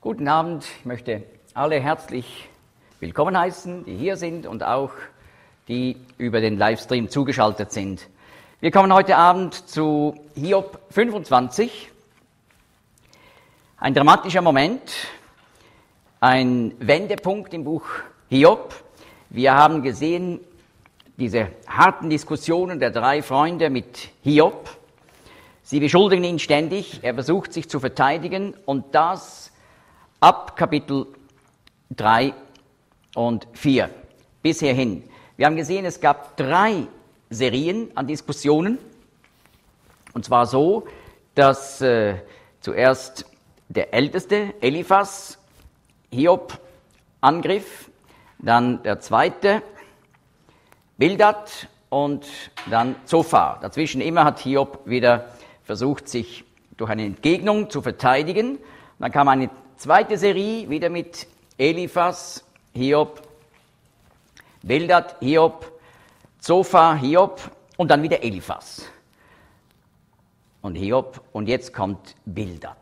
Guten Abend, ich möchte alle herzlich willkommen heißen, die hier sind und auch die über den Livestream zugeschaltet sind. Wir kommen heute Abend zu Hiob 25. Ein dramatischer Moment, ein Wendepunkt im Buch Hiob. Wir haben gesehen, diese harten Diskussionen der drei Freunde mit Hiob. Sie beschuldigen ihn ständig, er versucht sich zu verteidigen und das ab Kapitel 3 und 4 bisher hin. Wir haben gesehen, es gab 3 Serien an Diskussionen. Und zwar so, dass zuerst der Älteste, Eliphas, Hiob angriff, dann der Zweite, Bildad und dann Zophar. Dazwischen immer hat Hiob wieder versucht, sich durch eine Entgegnung zu verteidigen. Dann kam eine zweite Serie, wieder mit Eliphas, Hiob, Bildad, Hiob, Zophar, Hiob und dann wieder Eliphas. Und Hiob, und jetzt kommt Bildad.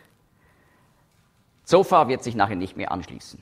Zophar wird sich nachher nicht mehr anschließen.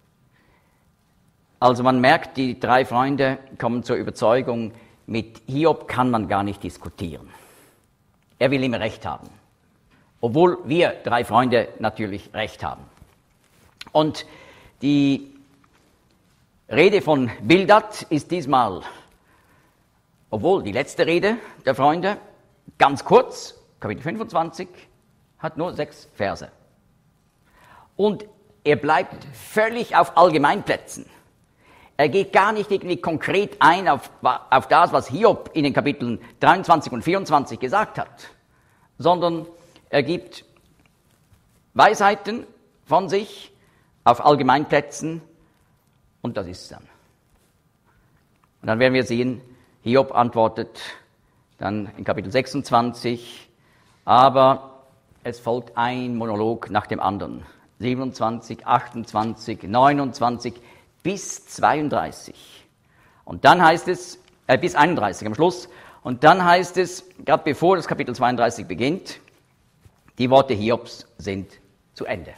Also man merkt, die 3 Freunde kommen zur Überzeugung, mit Hiob kann man gar nicht diskutieren. Er will immer Recht haben. Obwohl wir 3 Freunde natürlich Recht haben. Und die Rede von Bildad ist diesmal, obwohl die letzte Rede der Freunde, ganz kurz, Kapitel 25, hat nur 6 Verse. Und er bleibt völlig auf Allgemeinplätzen. Er geht gar nicht irgendwie konkret ein auf das, was Hiob in den Kapiteln 23 und 24 gesagt hat, sondern er gibt Weisheiten von sich auf Allgemeinplätzen und das ist es dann. Und dann werden wir sehen, Hiob antwortet dann in Kapitel 26, aber es folgt ein Monolog nach dem anderen. 27, 28, 29 bis 32. Und dann heißt es, bis 31 am Schluss, und dann heißt es, gerade bevor das Kapitel 32 beginnt, die Worte Hiobs sind zu Ende.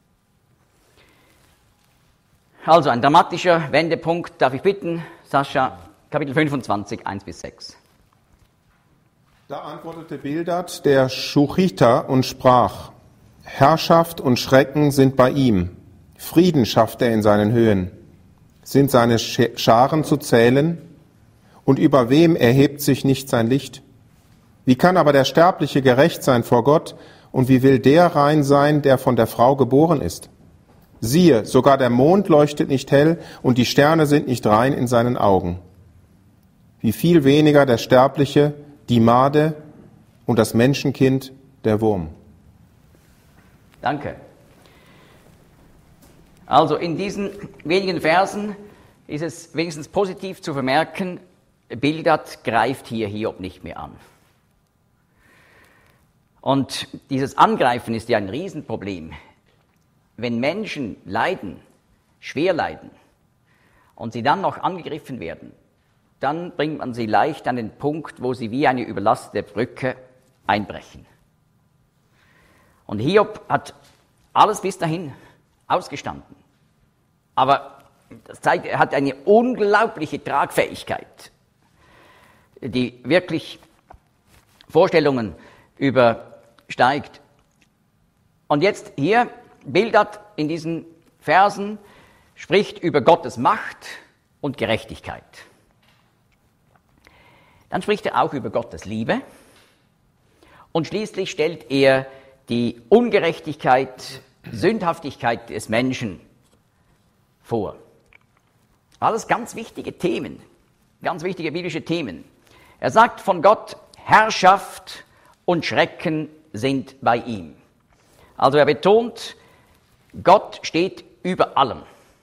Also ein dramatischer Wendepunkt. Darf ich bitten, Sascha, Kapitel 25, 1 bis 6. Da antwortete Bildad der Schuchiter und sprach: Herrschaft und Schrecken sind bei ihm. Frieden schafft er in seinen Höhen. Sind seine Scharen zu zählen? Und über wem erhebt sich nicht sein Licht? Wie kann aber der Sterbliche gerecht sein vor Gott? Und wie will der rein sein, der von der Frau geboren ist? Siehe, sogar der Mond leuchtet nicht hell und die Sterne sind nicht rein in seinen Augen. Wie viel weniger der Sterbliche, die Made und das Menschenkind, der Wurm. Danke. Also in diesen wenigen Versen ist es wenigstens positiv zu vermerken, Bildad greift hier Hiob nicht mehr an. Und dieses Angreifen ist ja ein Riesenproblem. Wenn Menschen leiden, schwer leiden, und sie dann noch angegriffen werden, dann bringt man sie leicht an den Punkt, wo sie wie eine überlastete Brücke einbrechen. Und Hiob hat alles bis dahin ausgestanden. Aber das zeigt, er hat eine unglaubliche Tragfähigkeit, die wirklich Vorstellungen übersteigt. Und jetzt hier, Bildad in diesen Versen spricht über Gottes Macht und Gerechtigkeit. Dann spricht er auch über Gottes Liebe und schließlich stellt er die Ungerechtigkeit, Sündhaftigkeit des Menschen vor. Alles ganz wichtige Themen, ganz wichtige biblische Themen. Er sagt von Gott, Herrschaft und Schrecken sind bei ihm. Also er betont, Gott steht über allem.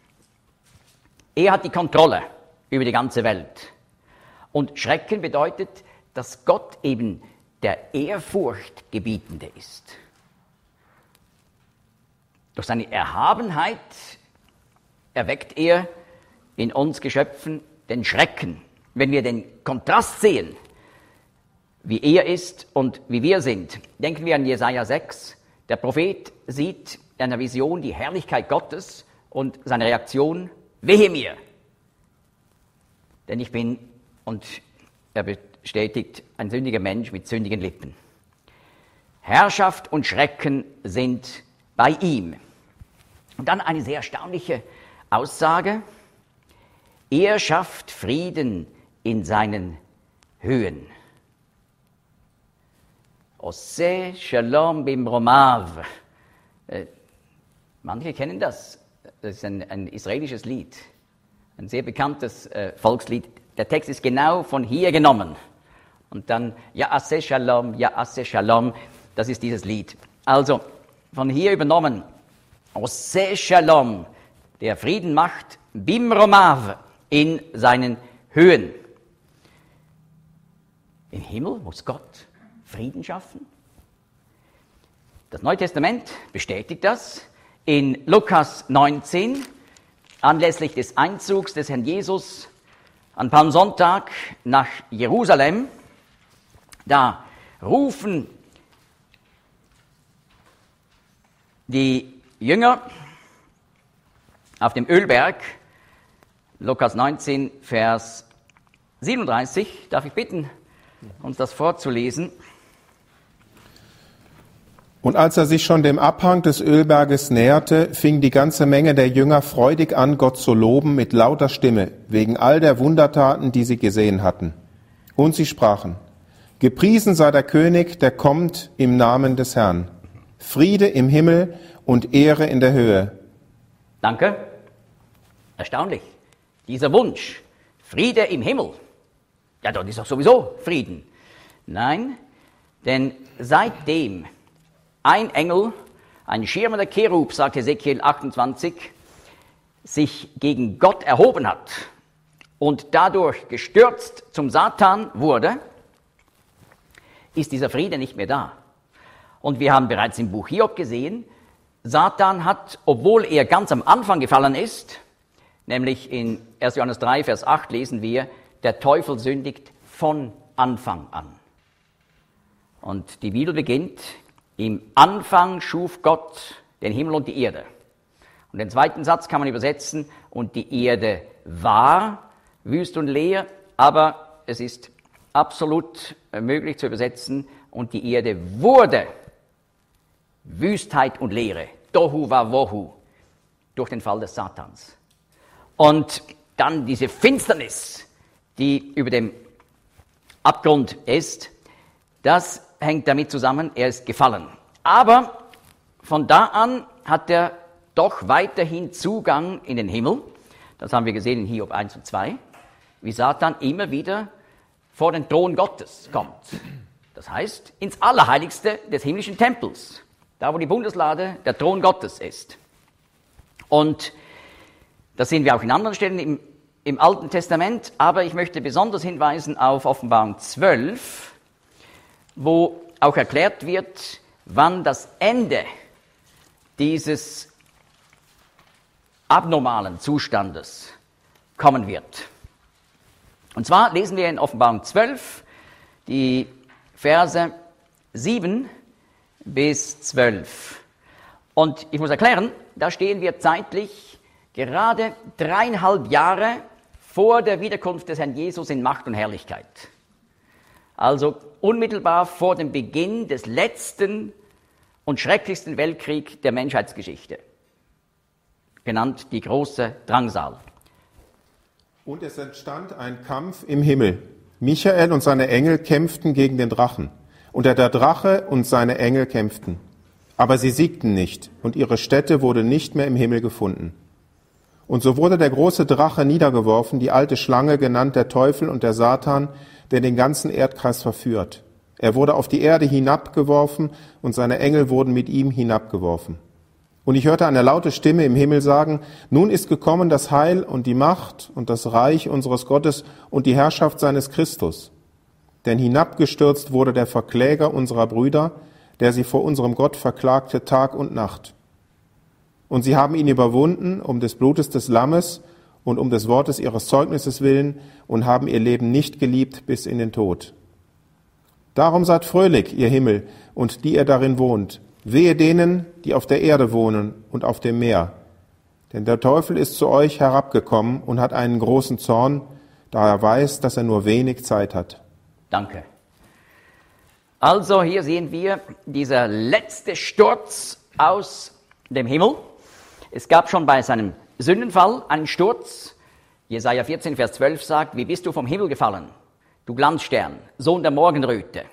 Er hat die Kontrolle über die ganze Welt. Und Schrecken bedeutet, dass Gott eben der Ehrfurchtgebietende ist. Durch seine Erhabenheit erweckt er in uns Geschöpfen den Schrecken. Wenn wir den Kontrast sehen, wie er ist und wie wir sind, denken wir an Jesaja 6. Der Prophet sieht in einer Vision die Herrlichkeit Gottes und seine Reaktion, wehe mir, denn ich bin, und er bestätigt, ein sündiger Mensch mit sündigen Lippen. Herrschaft und Schrecken sind bei ihm. Und dann eine sehr erstaunliche Aussage. Er schafft Frieden in seinen Höhen. Ose Shalom Bimromav. Manche kennen das. Das ist ein israelisches Lied. Ein sehr bekanntes Volkslied. Der Text ist genau von hier genommen. Und dann, Ya'aseh Shalom, Ya'aseh Shalom. Das ist dieses Lied. Also, von hier übernommen. Ose Shalom, der Frieden macht, Bimromav, in seinen Höhen. Im Himmel muss Gott Frieden schaffen. Das Neue Testament bestätigt das. In Lukas 19, anlässlich des Einzugs des Herrn Jesus an Palmsonntag nach Jerusalem, da rufen die Jünger auf dem Ölberg, Lukas 19, Vers 37, darf ich bitten, uns das vorzulesen. Und als er sich schon dem Abhang des Ölberges näherte, fing die ganze Menge der Jünger freudig an, Gott zu loben mit lauter Stimme, wegen all der Wundertaten, die sie gesehen hatten. Und sie sprachen: Gepriesen sei der König, der kommt im Namen des Herrn. Friede im Himmel und Ehre in der Höhe. Danke. Erstaunlich. Dieser Wunsch, Friede im Himmel. Ja, dort ist doch sowieso Frieden. Nein, denn seitdem ein Engel, ein schirmender Cherub, sagt Hesekiel 28, sich gegen Gott erhoben hat und dadurch gestürzt zum Satan wurde, ist dieser Friede nicht mehr da. Und wir haben bereits im Buch Hiob gesehen, Satan hat, obwohl er ganz am Anfang gefallen ist, nämlich in 1. Johannes 3, Vers 8 lesen wir, der Teufel sündigt von Anfang an. Und die Bibel beginnt, im Anfang schuf Gott den Himmel und die Erde. Und den zweiten Satz kann man übersetzen, und die Erde war wüst und leer, aber es ist absolut möglich zu übersetzen, und die Erde wurde Wüstheit und Leere, Tohu Vavohu, durch den Fall des Satans. Und dann diese Finsternis, die über dem Abgrund ist, das hängt damit zusammen, er ist gefallen. Aber von da an hat er doch weiterhin Zugang in den Himmel. Das haben wir gesehen in Hiob 1 und 2, wie Satan immer wieder vor den Thron Gottes kommt. Das heißt, ins Allerheiligste des himmlischen Tempels, da wo die Bundeslade der Thron Gottes ist. Und das sehen wir auch in anderen Stellen im Alten Testament, aber ich möchte besonders hinweisen auf Offenbarung 12, wo auch erklärt wird, wann das Ende dieses abnormalen Zustandes kommen wird. Und zwar lesen wir in Offenbarung 12 die Verse 7 bis 12. Und ich muss erklären, da stehen wir zeitlich gerade 3,5 Jahre vor der Wiederkunft des Herrn Jesus in Macht und Herrlichkeit. Also unmittelbar vor dem Beginn des letzten und schrecklichsten Weltkriegs der Menschheitsgeschichte, genannt die große Drangsal. Und es entstand ein Kampf im Himmel. Michael und seine Engel kämpften gegen den Drachen. Und der Drache und seine Engel kämpften. Aber sie siegten nicht, und ihre Stätte wurde nicht mehr im Himmel gefunden. Und so wurde der große Drache niedergeworfen, die alte Schlange, genannt der Teufel und der Satan, der den ganzen Erdkreis verführt. Er wurde auf die Erde hinabgeworfen, und seine Engel wurden mit ihm hinabgeworfen. Und ich hörte eine laute Stimme im Himmel sagen: Nun ist gekommen das Heil und die Macht und das Reich unseres Gottes und die Herrschaft seines Christus. Denn hinabgestürzt wurde der Verkläger unserer Brüder, der sie vor unserem Gott verklagte Tag und Nacht. Und sie haben ihn überwunden um des Blutes des Lammes und um des Wortes ihres Zeugnisses willen und haben ihr Leben nicht geliebt bis in den Tod. Darum seid fröhlich, ihr Himmel, und die ihr darin wohnt. Wehe denen, die auf der Erde wohnen und auf dem Meer. Denn der Teufel ist zu euch herabgekommen und hat einen großen Zorn, da er weiß, dass er nur wenig Zeit hat. Danke. Also hier sehen wir dieser letzte Sturz aus dem Himmel. Es gab schon bei seinem Sündenfall einen Sturz. Jesaja 14, Vers 12 sagt, wie bist du vom Himmel gefallen, du Glanzstern, Sohn der Morgenröte.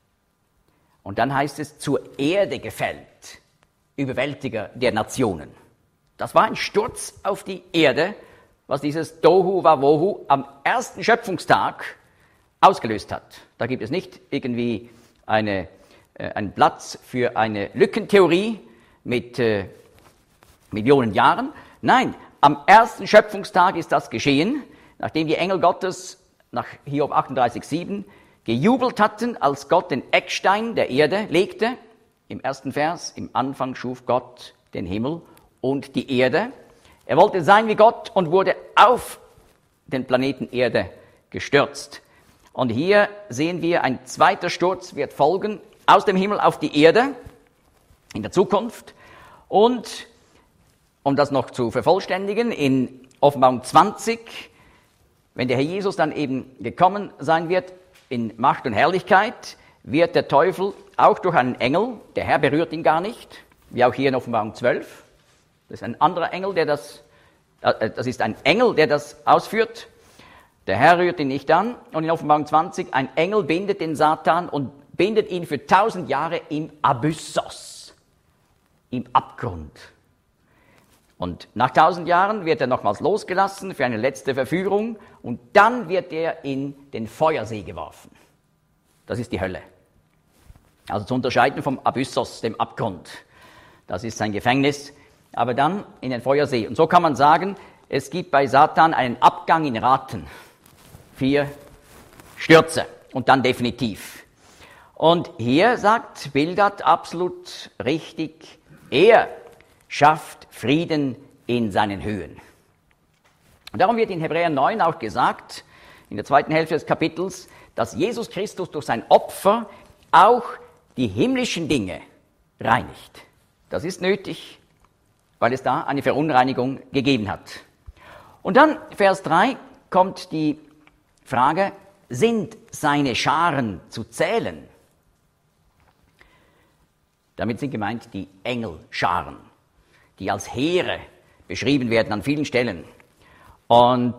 Und dann heißt es, zur Erde gefällt, Überwältiger der Nationen. Das war ein Sturz auf die Erde, was dieses Tohu Wabohu am ersten Schöpfungstag ausgelöst hat. Da gibt es nicht irgendwie einen Platz für eine Lückentheorie mit Millionen Jahren. Nein, am ersten Schöpfungstag ist das geschehen, nachdem die Engel Gottes nach Hiob 38,7 gejubelt hatten, als Gott den Eckstein der Erde legte. Im ersten Vers, im Anfang schuf Gott den Himmel und die Erde. Er wollte sein wie Gott und wurde auf den Planeten Erde gestürzt. Und hier sehen wir, ein zweiter Sturz wird folgen, aus dem Himmel auf die Erde, in der Zukunft. Und, um das noch zu vervollständigen, in Offenbarung 20, wenn der Herr Jesus dann eben gekommen sein wird, in Macht und Herrlichkeit, wird der Teufel auch durch einen Engel, der Herr berührt ihn gar nicht, wie auch hier in Offenbarung 12, das ist ein anderer Engel, das ist ein Engel, der das ausführt, der Herr rührt ihn nicht an, und in Offenbarung 20, ein Engel bindet den Satan und bindet ihn für 1000 Jahre im Abyssos, im Abgrund. Und nach 1000 Jahren wird er nochmals losgelassen für eine letzte Verführung und dann wird er in den Feuersee geworfen. Das ist die Hölle. Also zu unterscheiden vom Abyssos, dem Abgrund. Das ist sein Gefängnis, aber dann in den Feuersee. Und so kann man sagen, es gibt bei Satan einen Abgang in Raten. 4 Stürze und dann definitiv. Und hier sagt Bildad absolut richtig, er schafft Frieden in seinen Höhen. Und darum wird in Hebräer 9 auch gesagt, in der zweiten Hälfte des Kapitels, dass Jesus Christus durch sein Opfer auch die himmlischen Dinge reinigt. Das ist nötig, weil es da eine Verunreinigung gegeben hat. Und dann, Vers 3, kommt die Frage, sind seine Scharen zu zählen? Damit sind gemeint die Engelscharen, die als Heere beschrieben werden an vielen Stellen. Und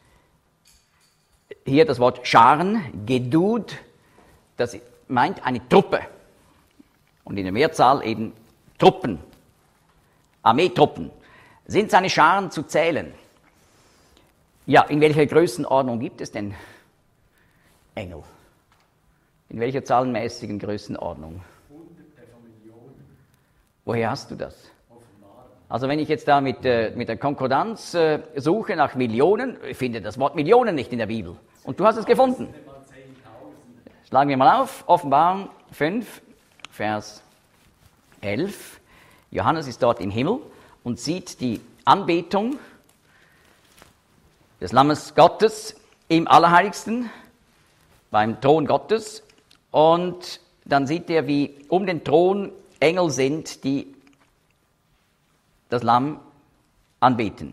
hier das Wort Scharen, Gedud, das meint eine Truppe. Und in der Mehrzahl eben Truppen, Armeetruppen. Sind seine Scharen zu zählen? Ja, in welcher Größenordnung gibt es denn Engel? In welcher zahlenmäßigen Größenordnung? Hunderte von Millionen. Woher hast du das? Offenbar. Also wenn ich jetzt da mit der Konkordanz suche nach Millionen, ich finde das Wort Millionen nicht in der Bibel. Und du hast es gefunden. Schlagen wir mal auf, Offenbarung 5, Vers 11. Johannes ist dort im Himmel und sieht die Anbetung des Lammes Gottes im Allerheiligsten, beim Thron Gottes. Und dann sieht er, wie um den Thron Engel sind, die das Lamm anbeten.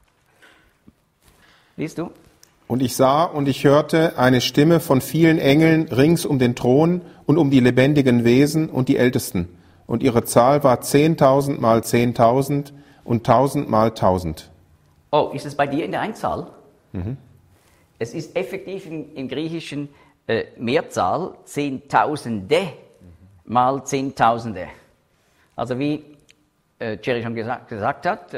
Liest du? Und ich sah und ich hörte eine Stimme von vielen Engeln rings um den Thron und um die lebendigen Wesen und die Ältesten. Und ihre Zahl war 10.000 mal 10.000 und 1.000 mal 1.000. Oh, ist es bei dir in der Einzahl? Mhm. Es ist effektiv im Griechischen Mehrzahl, Zehntausende mal Zehntausende. Also wie Jerry schon gesagt hat,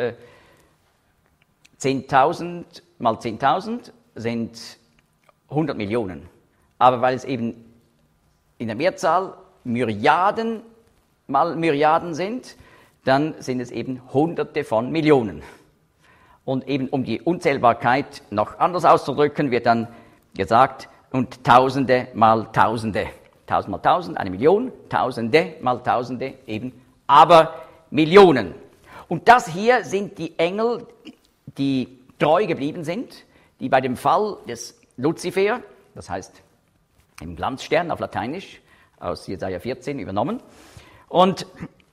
10.000 mal 10.000 sind 100 Millionen. Aber weil es eben in der Mehrzahl Myriaden mal Myriaden sind, dann sind es eben Hunderte von Millionen. Und eben um die Unzählbarkeit noch anders auszudrücken, wird dann gesagt, und Tausende mal Tausende. 1000 mal 1000, 1 Million, Tausende mal Tausende, eben aber Millionen. Und das hier sind die Engel, die treu geblieben sind, die bei dem Fall des Luzifer, das heißt im Glanzstern auf Lateinisch, aus Jesaja 14 übernommen. Und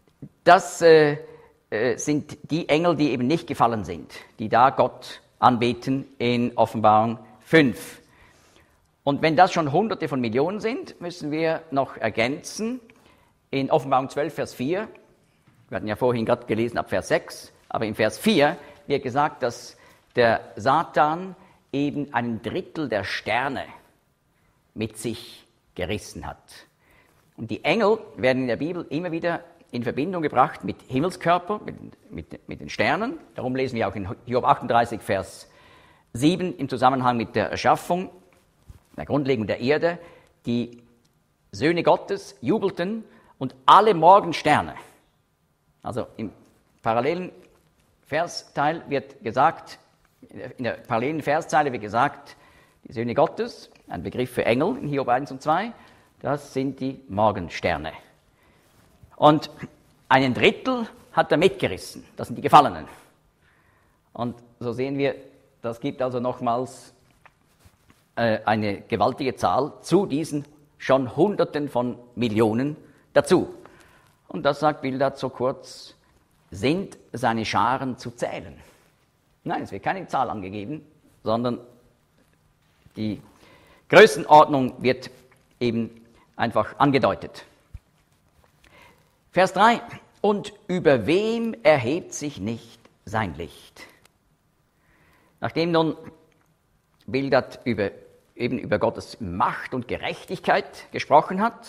das sind die Engel, die eben nicht gefallen sind, die da Gott anbeten in Offenbarung 5. Und wenn das schon Hunderte von Millionen sind, müssen wir noch ergänzen, in Offenbarung 12, Vers 4, wir hatten ja vorhin gerade gelesen ab Vers 6, aber in Vers 4 wird gesagt, dass der Satan eben 1/3 der Sterne mit sich gerissen hat. Und die Engel werden in der Bibel immer wieder in Verbindung gebracht mit Himmelskörper, mit den Sternen. Darum lesen wir auch in Hiob 38, Vers 7 im Zusammenhang mit der Erschaffung, der Grundlegung der Erde. Die Söhne Gottes jubelten und alle Morgensterne. Also im parallelen Versteil wird gesagt, in der parallelen Verszeile wird gesagt, die Söhne Gottes, ein Begriff für Engel in Hiob 1 und 2, das sind die Morgensterne. Und 1/3 hat er mitgerissen, das sind die Gefallenen. Und so sehen wir, das gibt also nochmals eine gewaltige Zahl zu diesen schon Hunderten von Millionen dazu. Und das sagt Bildad so kurz, sind seine Scharen zu zählen. Nein, es wird keine Zahl angegeben, sondern die Größenordnung wird eben einfach angedeutet. Vers 3. Und über wem erhebt sich nicht sein Licht? Nachdem nun Bildad über Gottes Macht und Gerechtigkeit gesprochen hat,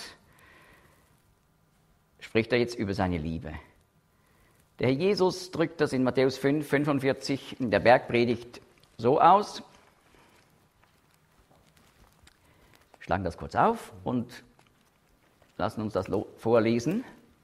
spricht er jetzt über seine Liebe. Der Herr Jesus drückt das in Matthäus 5, 45 in der Bergpredigt so aus. Wir schlagen das kurz auf und lassen uns das vorlesen.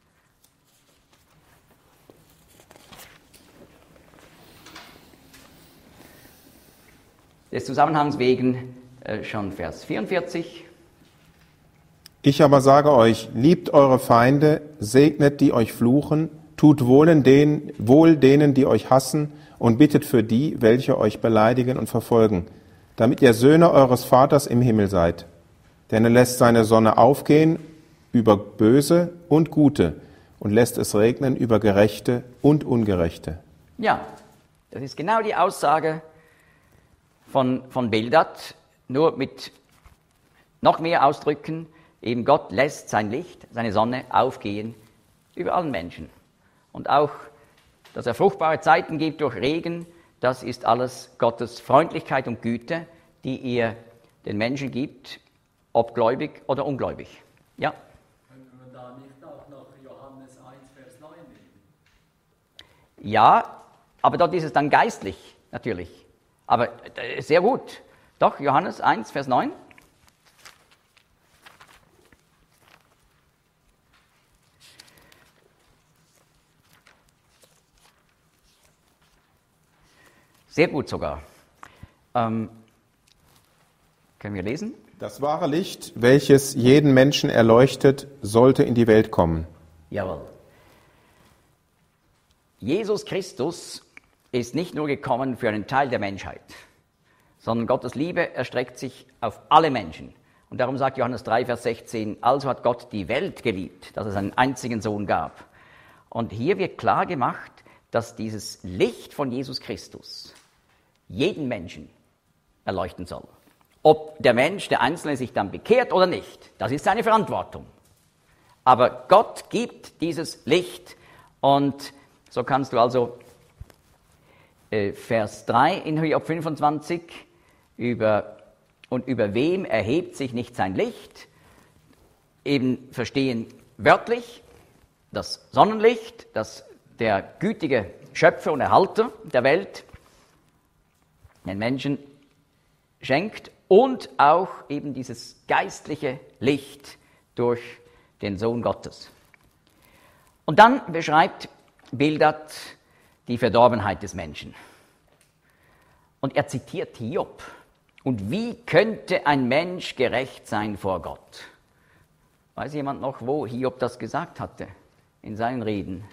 Des Zusammenhangs wegen schon Vers 44. Ich aber sage euch, liebt eure Feinde, segnet die euch fluchen, tut wohl denen, die euch hassen, und bittet für die, welche euch beleidigen und verfolgen, damit ihr Söhne eures Vaters im Himmel seid. Denn er lässt seine Sonne aufgehen über Böse und Gute und lässt es regnen über Gerechte und Ungerechte. Ja, das ist genau die Aussage von Bildad, nur mit noch mehr Ausdrücken. Eben Gott lässt sein Licht, seine Sonne aufgehen über allen Menschen. Und auch, dass er fruchtbare Zeiten gibt durch Regen, das ist alles Gottes Freundlichkeit und Güte, die er den Menschen gibt, ob gläubig oder ungläubig. Ja. Können wir da nicht auch noch Johannes 1, Vers 9 nehmen? Ja, aber dort ist es dann geistlich, natürlich. Aber sehr gut. Doch, Johannes 1, Vers 9. Sehr gut sogar. Können wir lesen? Das wahre Licht, welches jeden Menschen erleuchtet, sollte in die Welt kommen. Jawohl. Jesus Christus ist nicht nur gekommen für einen Teil der Menschheit, sondern Gottes Liebe erstreckt sich auf alle Menschen. Und darum sagt Johannes 3, Vers 16, also hat Gott die Welt geliebt, dass es einen einzigen Sohn gab. Und hier wird klar gemacht, dass dieses Licht von Jesus Christus jeden Menschen erleuchten soll. Ob der Mensch, der Einzelne, sich dann bekehrt oder nicht, das ist seine Verantwortung. Aber Gott gibt dieses Licht und so kannst du also Vers 3 in Hiob 25 über wem erhebt sich nicht sein Licht, eben verstehen wörtlich das Sonnenlicht, das der gütige Schöpfer und Erhalter der Welt den Menschen schenkt und auch eben dieses geistliche Licht durch den Sohn Gottes. Und dann beschreibt Bildad die Verdorbenheit des Menschen. Und er zitiert Hiob. Und wie könnte ein Mensch gerecht sein vor Gott? Weiß jemand noch, wo Hiob das gesagt hatte in seinen Reden?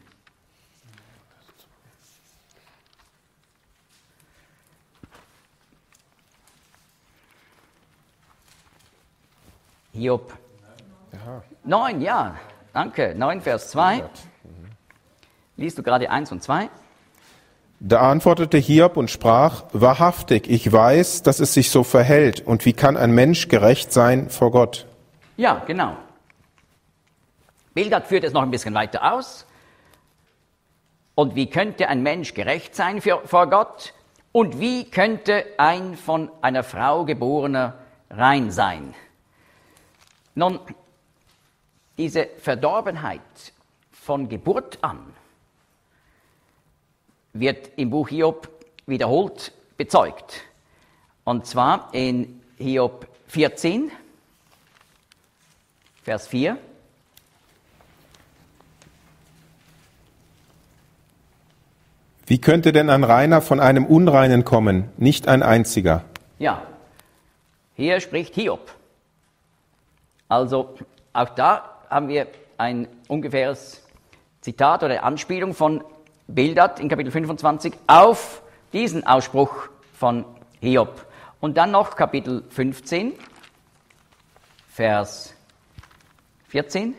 Hiob 9, ja, danke, 9 Vers 2. Liest du gerade 1 und 2? Da antwortete Hiob und sprach, wahrhaftig, ich weiß, dass es sich so verhält. Und wie kann ein Mensch gerecht sein vor Gott? Ja, genau. Bildad führt es noch ein bisschen weiter aus. Und wie könnte ein Mensch gerecht sein vor Gott? Und wie könnte ein von einer Frau geborener rein sein? Nun, diese Verdorbenheit von Geburt an wird im Buch Hiob wiederholt bezeugt. Und zwar in Hiob 14, Vers 4. Wie könnte denn ein Reiner von einem Unreinen kommen, nicht ein einziger? Ja, hier spricht Hiob. Also auch da haben wir ein ungefähres Zitat oder Anspielung von Bildad in Kapitel 25 auf diesen Ausspruch von Hiob. Und dann noch Kapitel 15, Vers 14.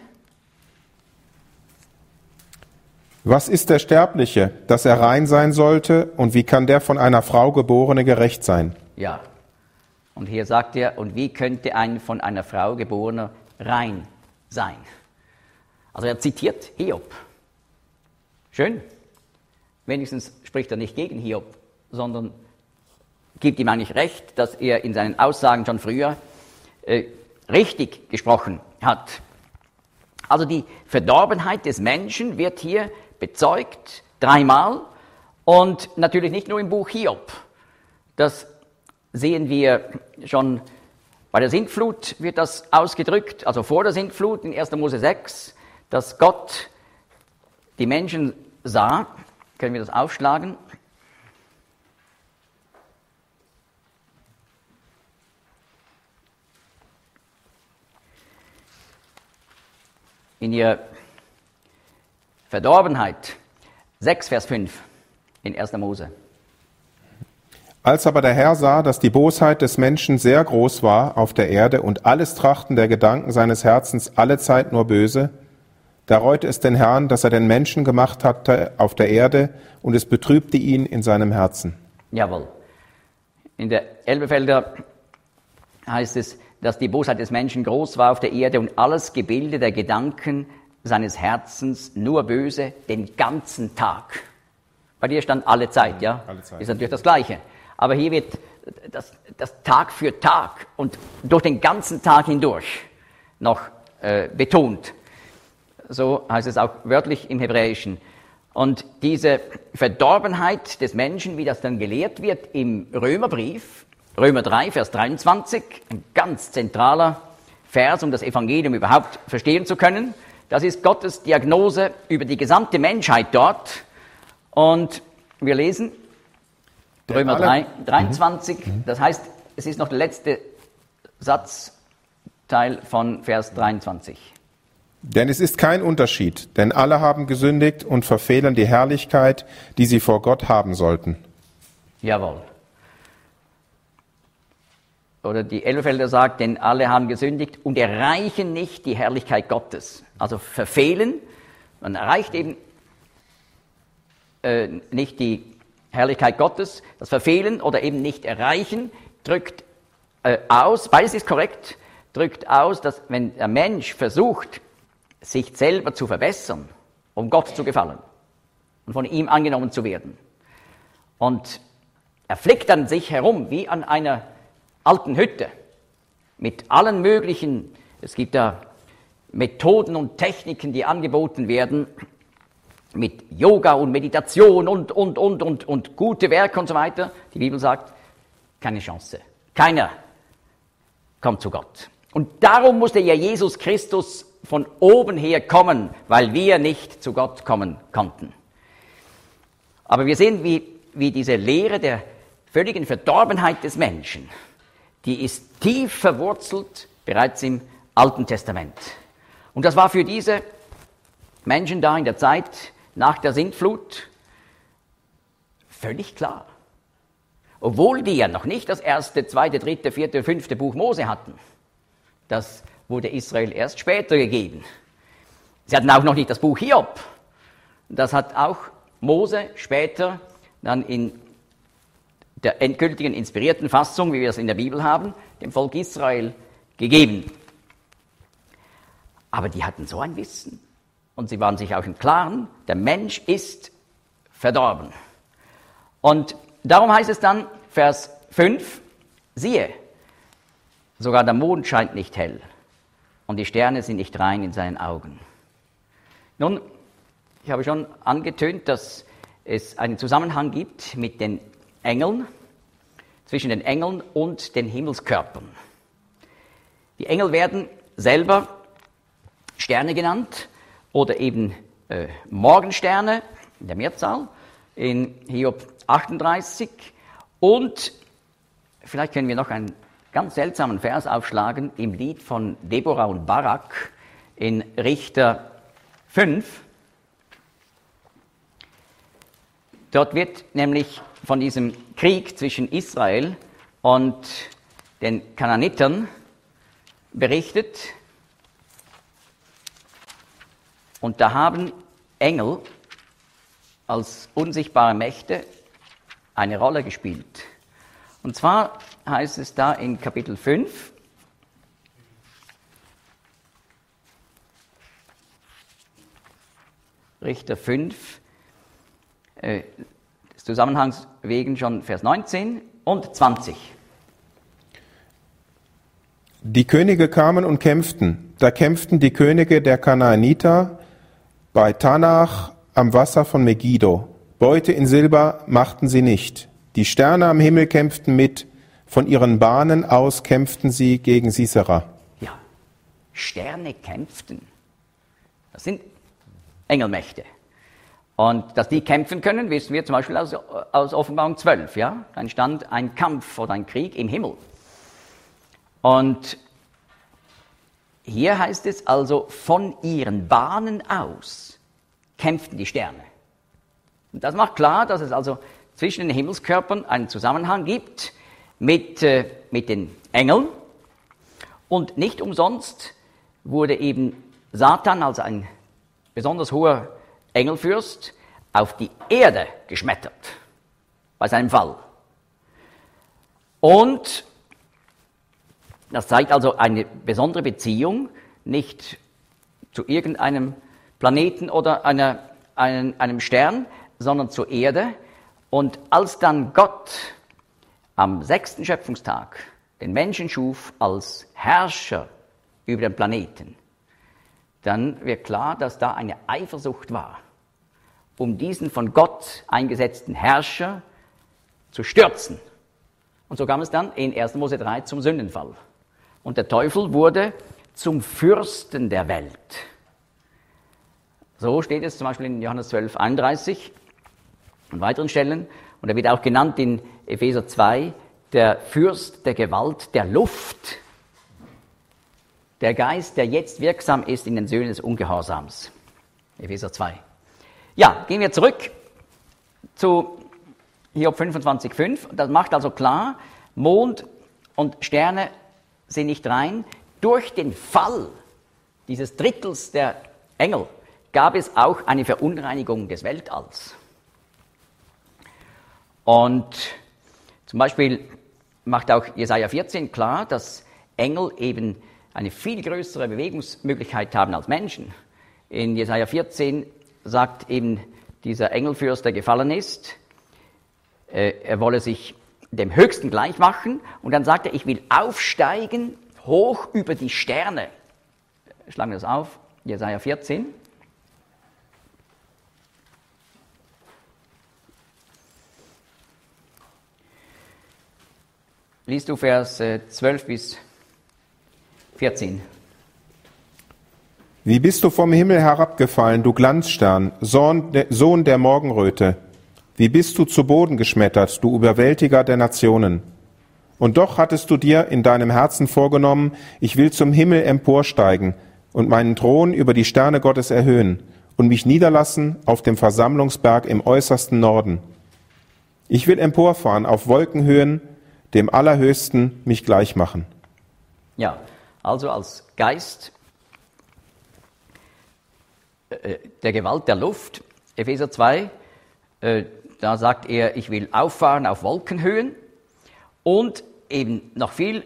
Was ist der Sterbliche, dass er rein sein sollte, und wie kann der von einer Frau geborene gerecht sein? Ja, und hier sagt er, und wie könnte ein von einer Frau geborener rein sein? Also er zitiert Hiob. Schön. Wenigstens spricht er nicht gegen Hiob, sondern gibt ihm eigentlich recht, dass er in seinen Aussagen schon früher richtig gesprochen hat. Also die Verdorbenheit des Menschen wird hier bezeugt, 3-mal, und natürlich nicht nur im Buch Hiob. Das sehen wir schon bei der Sintflut, wird das ausgedrückt, also vor der Sintflut in 1. Mose 6, dass Gott die Menschen sah. Können wir das aufschlagen? In ihrer Verdorbenheit. 6, Vers 5 in 1. Mose. Als aber der Herr sah, dass die Bosheit des Menschen sehr groß war auf der Erde und alles Trachten der Gedanken seines Herzens allezeit nur böse, da reute es den Herrn, dass er den Menschen gemacht hatte auf der Erde, und es betrübte ihn in seinem Herzen. Jawohl. In der Elberfelder heißt es, dass die Bosheit des Menschen groß war auf der Erde und alles Gebilde der Gedanken seines Herzens nur böse den ganzen Tag. Bei dir stand alle Zeit, ja? Alle Zeit. Ist natürlich das Gleiche. Aber hier wird das Tag für Tag und durch den ganzen Tag hindurch noch betont. So heißt es auch wörtlich im Hebräischen. Und diese Verdorbenheit des Menschen, wie das dann gelehrt wird im Römerbrief, Römer 3, Vers 23, ein ganz zentraler Vers, um das Evangelium überhaupt verstehen zu können. Das ist Gottes Diagnose über die gesamte Menschheit dort. Und wir lesen Römer 3, 23, das heißt, es ist noch der letzte Satzteil von Vers 23. Denn es ist kein Unterschied, denn alle haben gesündigt und verfehlen die Herrlichkeit, die sie vor Gott haben sollten. Jawohl. Oder die Elberfelder sagt, denn alle haben gesündigt und erreichen nicht die Herrlichkeit Gottes. Also verfehlen, man erreicht eben nicht die Herrlichkeit Gottes. Das Verfehlen oder eben nicht erreichen drückt aus, beides ist korrekt, drückt aus, dass wenn der Mensch versucht, sich selber zu verbessern, um Gott zu gefallen und von ihm angenommen zu werden, und er flickt an sich herum wie an einer alten Hütte mit allen möglichen, es gibt da Methoden und Techniken, die angeboten werden, mit Yoga und Meditation und gute Werke und so weiter. Die Bibel sagt, keine Chance. Keiner kommt zu Gott. Und darum musste ja Jesus Christus von oben her kommen, weil wir nicht zu Gott kommen konnten. Aber wir sehen, wie diese Lehre der völligen Verdorbenheit des Menschen, die ist tief verwurzelt bereits im Alten Testament. Und das war für diese Menschen da in der Zeit nach der Sintflut völlig klar. Obwohl die ja noch nicht das 1., 2., 3., 4., 5. Buch Mose hatten. Das wurde Israel erst später gegeben. Sie hatten auch noch nicht das Buch Hiob. Das hat auch Mose später dann in der endgültigen inspirierten Fassung, wie wir es in der Bibel haben, dem Volk Israel gegeben. Aber die hatten so ein Wissen und sie waren sich auch im Klaren, der Mensch ist verdorben. Und darum heißt es dann, Vers 5, siehe, sogar der Mond scheint nicht hell und die Sterne sind nicht rein in seinen Augen. Nun, ich habe schon angetönt, dass es einen Zusammenhang gibt mit den Engeln, zwischen den Engeln und den Himmelskörpern. Die Engel werden selber Sterne genannt oder eben Morgensterne in der Mehrzahl in Hiob 38. Und vielleicht können wir noch einen ganz seltsamen Vers aufschlagen im Lied von Deborah und Barak in Richter 5. Dort wird nämlich von diesem Krieg zwischen Israel und den Kanaanitern berichtet. Und da haben Engel als unsichtbare Mächte eine Rolle gespielt. Und zwar heißt es da in Kapitel 5, Richter 5, des Zusammenhangs wegen schon Vers 19 und 20. Die Könige kamen und kämpften. Da kämpften die Könige der Kanaaniter bei Tanach am Wasser von Megiddo. Beute in Silber machten sie nicht. Die Sterne am Himmel kämpften mit. Von ihren Bahnen aus kämpften sie gegen Sisera. Ja, Sterne kämpften. Das sind Engelmächte. Und dass die kämpfen können, wissen wir zum Beispiel aus Offenbarung 12. Ja? Da entstand ein Kampf oder ein Krieg im Himmel. Und hier heißt es also, von ihren Bahnen aus kämpften die Sterne. Und das macht klar, dass es also zwischen den Himmelskörpern einen Zusammenhang gibt mit den Engeln. Und nicht umsonst wurde eben Satan als ein besonders hoher Engelfürst auf die Erde geschmettert bei seinem Fall. Und das zeigt also eine besondere Beziehung, nicht zu irgendeinem Planeten oder einem Stern, sondern zur Erde. Und als dann Gott am 6. Schöpfungstag den Menschen schuf als Herrscher über den Planeten, dann wird klar, dass da eine Eifersucht war, um diesen von Gott eingesetzten Herrscher zu stürzen. Und so kam es dann in 1. Mose 3 zum Sündenfall. Und der Teufel wurde zum Fürsten der Welt. So steht es zum Beispiel in Johannes 12, 31 und weiteren Stellen. Und er wird auch genannt in Epheser 2, der Fürst der Gewalt der Luft. Der Geist, der jetzt wirksam ist in den Söhnen des Ungehorsams. Epheser 2. Ja, gehen wir zurück zu Hiob 25,5. Das macht also klar, Mond und Sterne sind nicht rein. Durch den Fall dieses Drittels der Engel gab es auch eine Verunreinigung des Weltalls. Und zum Beispiel macht auch Jesaja 14 klar, dass Engel eben eine viel größere Bewegungsmöglichkeit haben als Menschen. In Jesaja 14 sagt eben dieser Engelfürst, der gefallen ist, er wolle sich dem Höchsten gleich machen. Und dann sagt er, ich will aufsteigen hoch über die Sterne. Schlagen wir das auf, Jesaja 14. Liest du Vers 12 bis 14. Wie bist du vom Himmel herabgefallen, du Glanzstern, Sohn der Morgenröte? Wie bist du zu Boden geschmettert, du Überwältiger der Nationen? Und doch hattest du dir in deinem Herzen vorgenommen, ich will zum Himmel emporsteigen und meinen Thron über die Sterne Gottes erhöhen und mich niederlassen auf dem Versammlungsberg im äußersten Norden. Ich will emporfahren auf Wolkenhöhen, dem Allerhöchsten mich gleich machen. Ja, also als Geist der Gewalt der Luft Epheser 2, da sagt er, ich will auffahren auf Wolkenhöhen und eben noch viel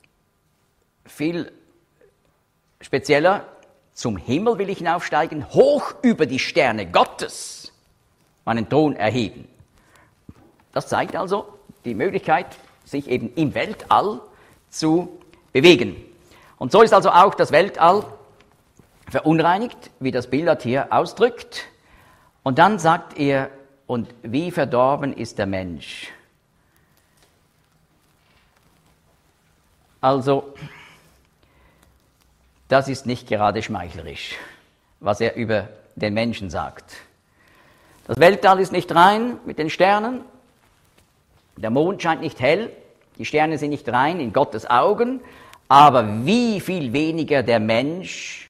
spezieller, zum Himmel will ich hinaufsteigen, hoch über die Sterne Gottes meinen Thron erheben. Das zeigt also die Möglichkeit, sich eben im Weltall zu bewegen. Und so ist also auch das Weltall verunreinigt, wie das Bildert hier ausdrückt. Und dann sagt er, und wie verdorben ist der Mensch. Also, das ist nicht gerade schmeichlerisch, was er über den Menschen sagt. Das Weltall ist nicht rein mit den Sternen, der Mond scheint nicht hell, die Sterne sind nicht rein in Gottes Augen, aber wie viel weniger der Mensch.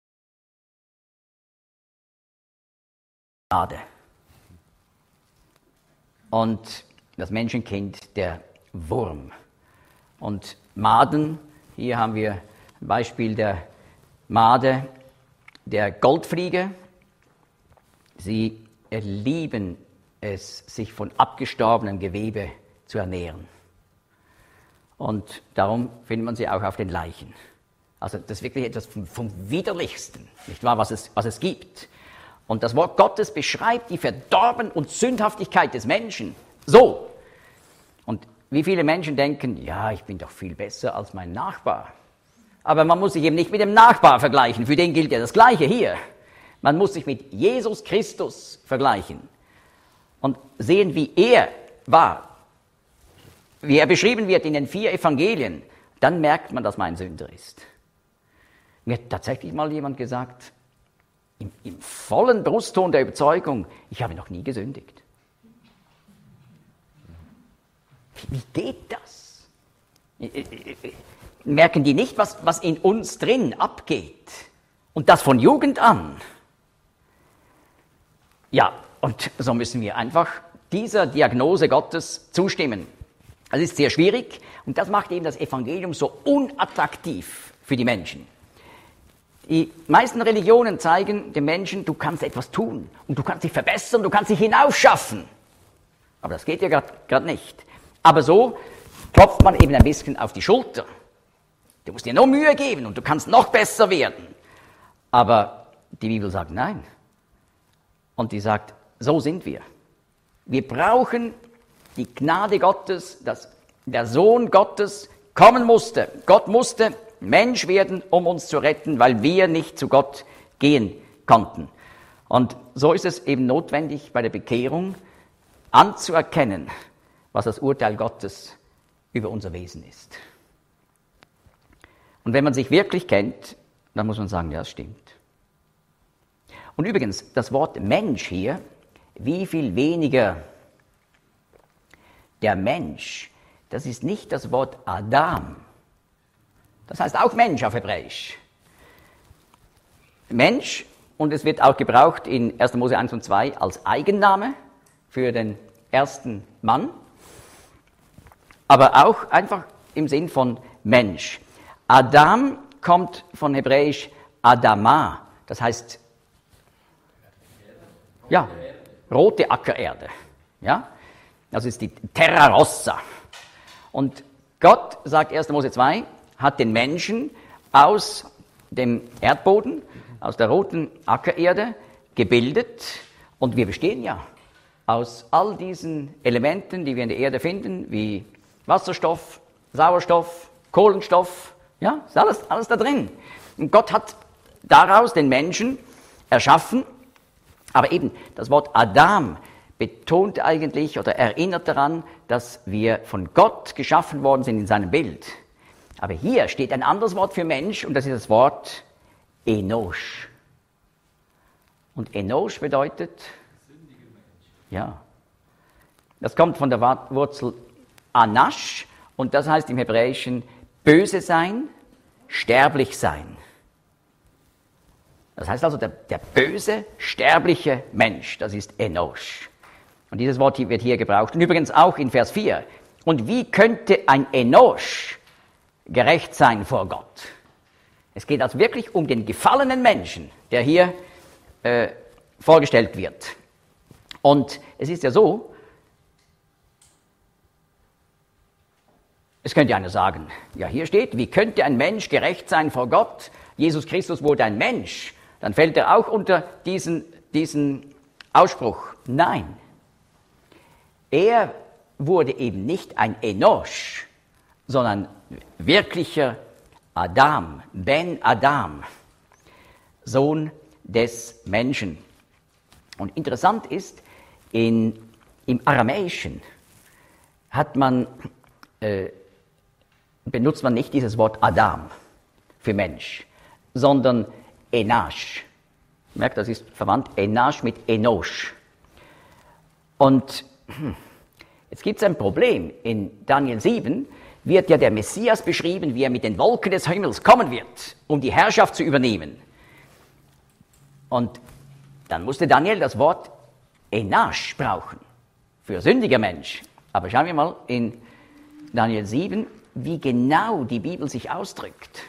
Und das Menschenkind, der Wurm. Und Maden, hier haben wir ein Beispiel der Made, der Goldfliege. Sie lieben es, sich von abgestorbenem Gewebe zu ernähren. Und darum findet man sie auch auf den Leichen. Also das ist wirklich etwas vom Widerlichsten, nicht wahr, was es gibt. Und das Wort Gottes beschreibt die Verdorben und Sündhaftigkeit des Menschen. So. Und wie viele Menschen denken, ja, ich bin doch viel besser als mein Nachbar. Aber man muss sich eben nicht mit dem Nachbar vergleichen, für den gilt ja das Gleiche hier. Man muss sich mit Jesus Christus vergleichen und sehen, wie er war, wie er beschrieben wird in den 4 Evangelien. Dann merkt man, dass man ein Sünder ist. Mir hat tatsächlich mal jemand gesagt, im vollen Brustton der Überzeugung, ich habe noch nie gesündigt. Wie geht das? Merken die nicht, was in uns drin abgeht? Und das von Jugend an. Ja, und so müssen wir einfach dieser Diagnose Gottes zustimmen. Das ist sehr schwierig und das macht eben das Evangelium so unattraktiv für die Menschen. Die meisten Religionen zeigen dem Menschen, du kannst etwas tun und du kannst dich verbessern, du kannst dich hinaufschaffen. Aber das geht ja gerade nicht. Aber so klopft man eben ein bisschen auf die Schulter. Du musst dir noch Mühe geben und du kannst noch besser werden. Aber die Bibel sagt nein. Und die sagt, so sind wir. Wir brauchen die Gnade Gottes, dass der Sohn Gottes kommen musste. Gott musste Mensch werden, um uns zu retten, weil wir nicht zu Gott gehen konnten. Und so ist es eben notwendig, bei der Bekehrung anzuerkennen, was das Urteil Gottes über unser Wesen ist. Und wenn man sich wirklich kennt, dann muss man sagen, ja, es stimmt. Und übrigens, das Wort Mensch hier, wie viel weniger der Mensch, das ist nicht das Wort Adam. Das heißt auch Mensch auf Hebräisch. Mensch, und es wird auch gebraucht in 1. Mose 1 und 2 als Eigenname für den ersten Mann, aber auch einfach im Sinn von Mensch. Adam kommt von Hebräisch Adama, das heißt, ja, rote Ackererde. Ja? Das ist die Terra Rossa. Und Gott, sagt 1. Mose 2, hat den Menschen aus dem Erdboden, aus der roten Ackererde gebildet. Und wir bestehen ja aus all diesen Elementen, die wir in der Erde finden, wie Wasserstoff, Sauerstoff, Kohlenstoff. Ja, ist alles da drin. Und Gott hat daraus den Menschen erschaffen. Aber eben das Wort Adam betont eigentlich oder erinnert daran, dass wir von Gott geschaffen worden sind in seinem Bild. Aber hier steht ein anderes Wort für Mensch und das ist das Wort Enosh. Und Enosh bedeutet, ja, das kommt von der Wurzel Anash und das heißt im Hebräischen böse sein, sterblich sein. Das heißt also der böse, sterbliche Mensch, das ist Enosh. Und dieses Wort wird hier gebraucht. Und übrigens auch in Vers 4. Und wie könnte ein Enosh gerecht sein vor Gott? Es geht also wirklich um den gefallenen Menschen, der hier vorgestellt wird. Und es ist ja so, es könnte einer sagen, ja hier steht, wie könnte ein Mensch gerecht sein vor Gott? Jesus Christus wurde ein Mensch. Dann fällt er auch unter diesen Ausspruch. Nein, er wurde eben nicht ein Enosch, sondern wirklicher Adam, Ben Adam, Sohn des Menschen. Und interessant ist, im Aramäischen benutzt man nicht dieses Wort Adam für Mensch, sondern Enash. Merkt, das ist verwandt, Enash mit Enosh. Und jetzt gibt es ein Problem. In Daniel 7 wird ja der Messias beschrieben, wie er mit den Wolken des Himmels kommen wird, um die Herrschaft zu übernehmen. Und dann musste Daniel das Wort Enash brauchen, für sündiger Mensch. Aber schauen wir mal in Daniel 7, wie genau die Bibel sich ausdrückt.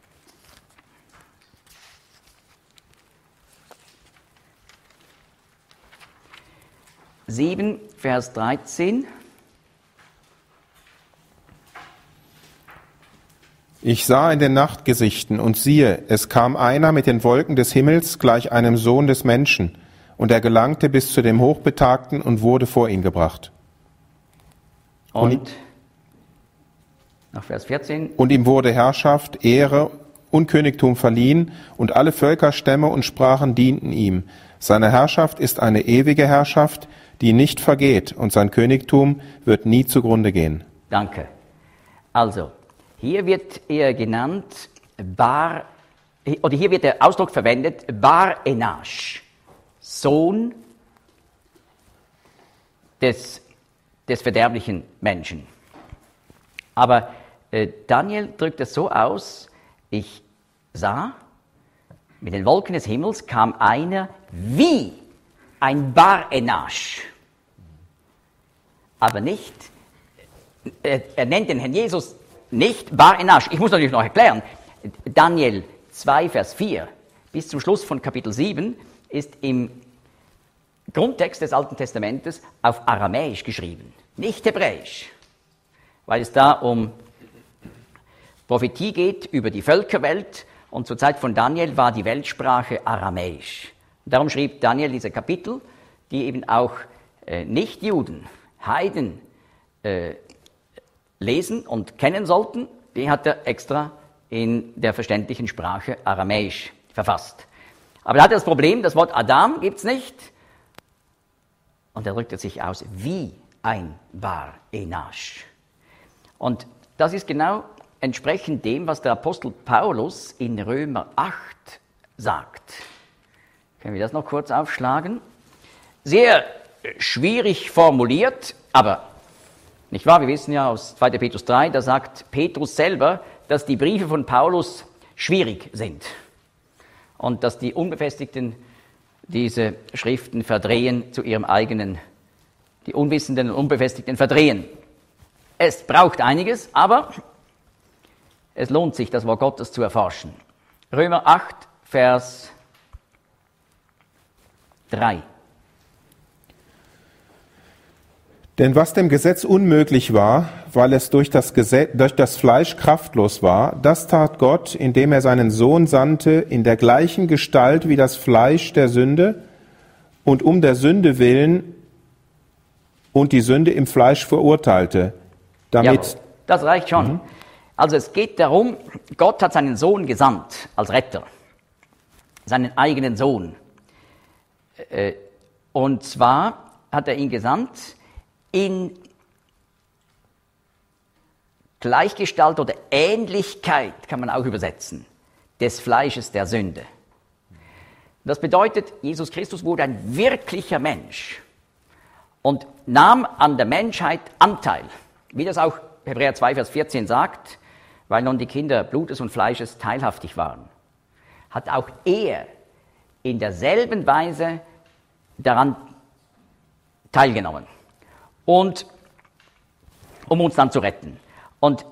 Sieben, Vers 13. Ich sah in den Nachtgesichten, und siehe, es kam einer mit den Wolken des Himmels gleich einem Sohn des Menschen, und er gelangte bis zu dem Hochbetagten und wurde vor ihn gebracht. Und nach Vers 14. Und ihm wurde Herrschaft, Ehre und Königtum verliehen, und alle Völker, Stämme und Sprachen dienten ihm. Seine Herrschaft ist eine ewige Herrschaft, die nicht vergeht, und sein Königtum wird nie zugrunde gehen. Danke. Also, hier wird er genannt hier wird der Ausdruck verwendet, Bar Enash, Sohn des verderblichen Menschen. Aber Daniel drückt es so aus, ich sah, mit den Wolken des Himmels kam einer wie ein Bar Enash. Aber nicht, er nennt den Herrn Jesus nicht Bar Enash. Ich muss natürlich noch erklären, Daniel 2, Vers 4 bis zum Schluss von Kapitel 7 ist im Grundtext des Alten Testamentes auf Aramäisch geschrieben, nicht Hebräisch, weil es da um Prophetie geht über die Völkerwelt und zur Zeit von Daniel war die Weltsprache Aramäisch. Darum schrieb Daniel diese Kapitel, die eben auch Nichtjuden, Heiden lesen und kennen sollten, die hat er extra in der verständlichen Sprache Aramäisch verfasst. Aber er hatte das Problem, das Wort Adam gibt es nicht. Und er drückt sich aus wie ein Bar Enash. Und das ist genau entsprechend dem, was der Apostel Paulus in Römer 8 sagt. Können wir das noch kurz aufschlagen? Sehr schwierig formuliert, aber nicht wahr? Wir wissen ja aus 2. Petrus 3, da sagt Petrus selber, dass die Briefe von Paulus schwierig sind und dass die Unbefestigten diese Schriften verdrehen zu ihrem eigenen, die Unwissenden und Unbefestigten verdrehen. Es braucht einiges, aber es lohnt sich, das Wort Gottes zu erforschen. Römer 8, Vers 3. Denn was dem Gesetz unmöglich war, weil es durch das Fleisch kraftlos war, das tat Gott, indem er seinen Sohn sandte, in der gleichen Gestalt wie das Fleisch der Sünde, und um der Sünde willen und die Sünde im Fleisch verurteilte. Damit Jawohl, das reicht schon. Also es geht darum, Gott hat seinen Sohn gesandt als Retter, seinen eigenen Sohn. Und zwar hat er ihn gesandt in Gleichgestalt oder Ähnlichkeit, kann man auch übersetzen, des Fleisches der Sünde. Das bedeutet, Jesus Christus wurde ein wirklicher Mensch und nahm an der Menschheit Anteil, wie das auch Hebräer 2, Vers 14 sagt, weil nun die Kinder Blutes und Fleisches teilhaftig waren. Hat auch er in derselben Weise daran teilgenommen. Und um uns dann zu retten. Und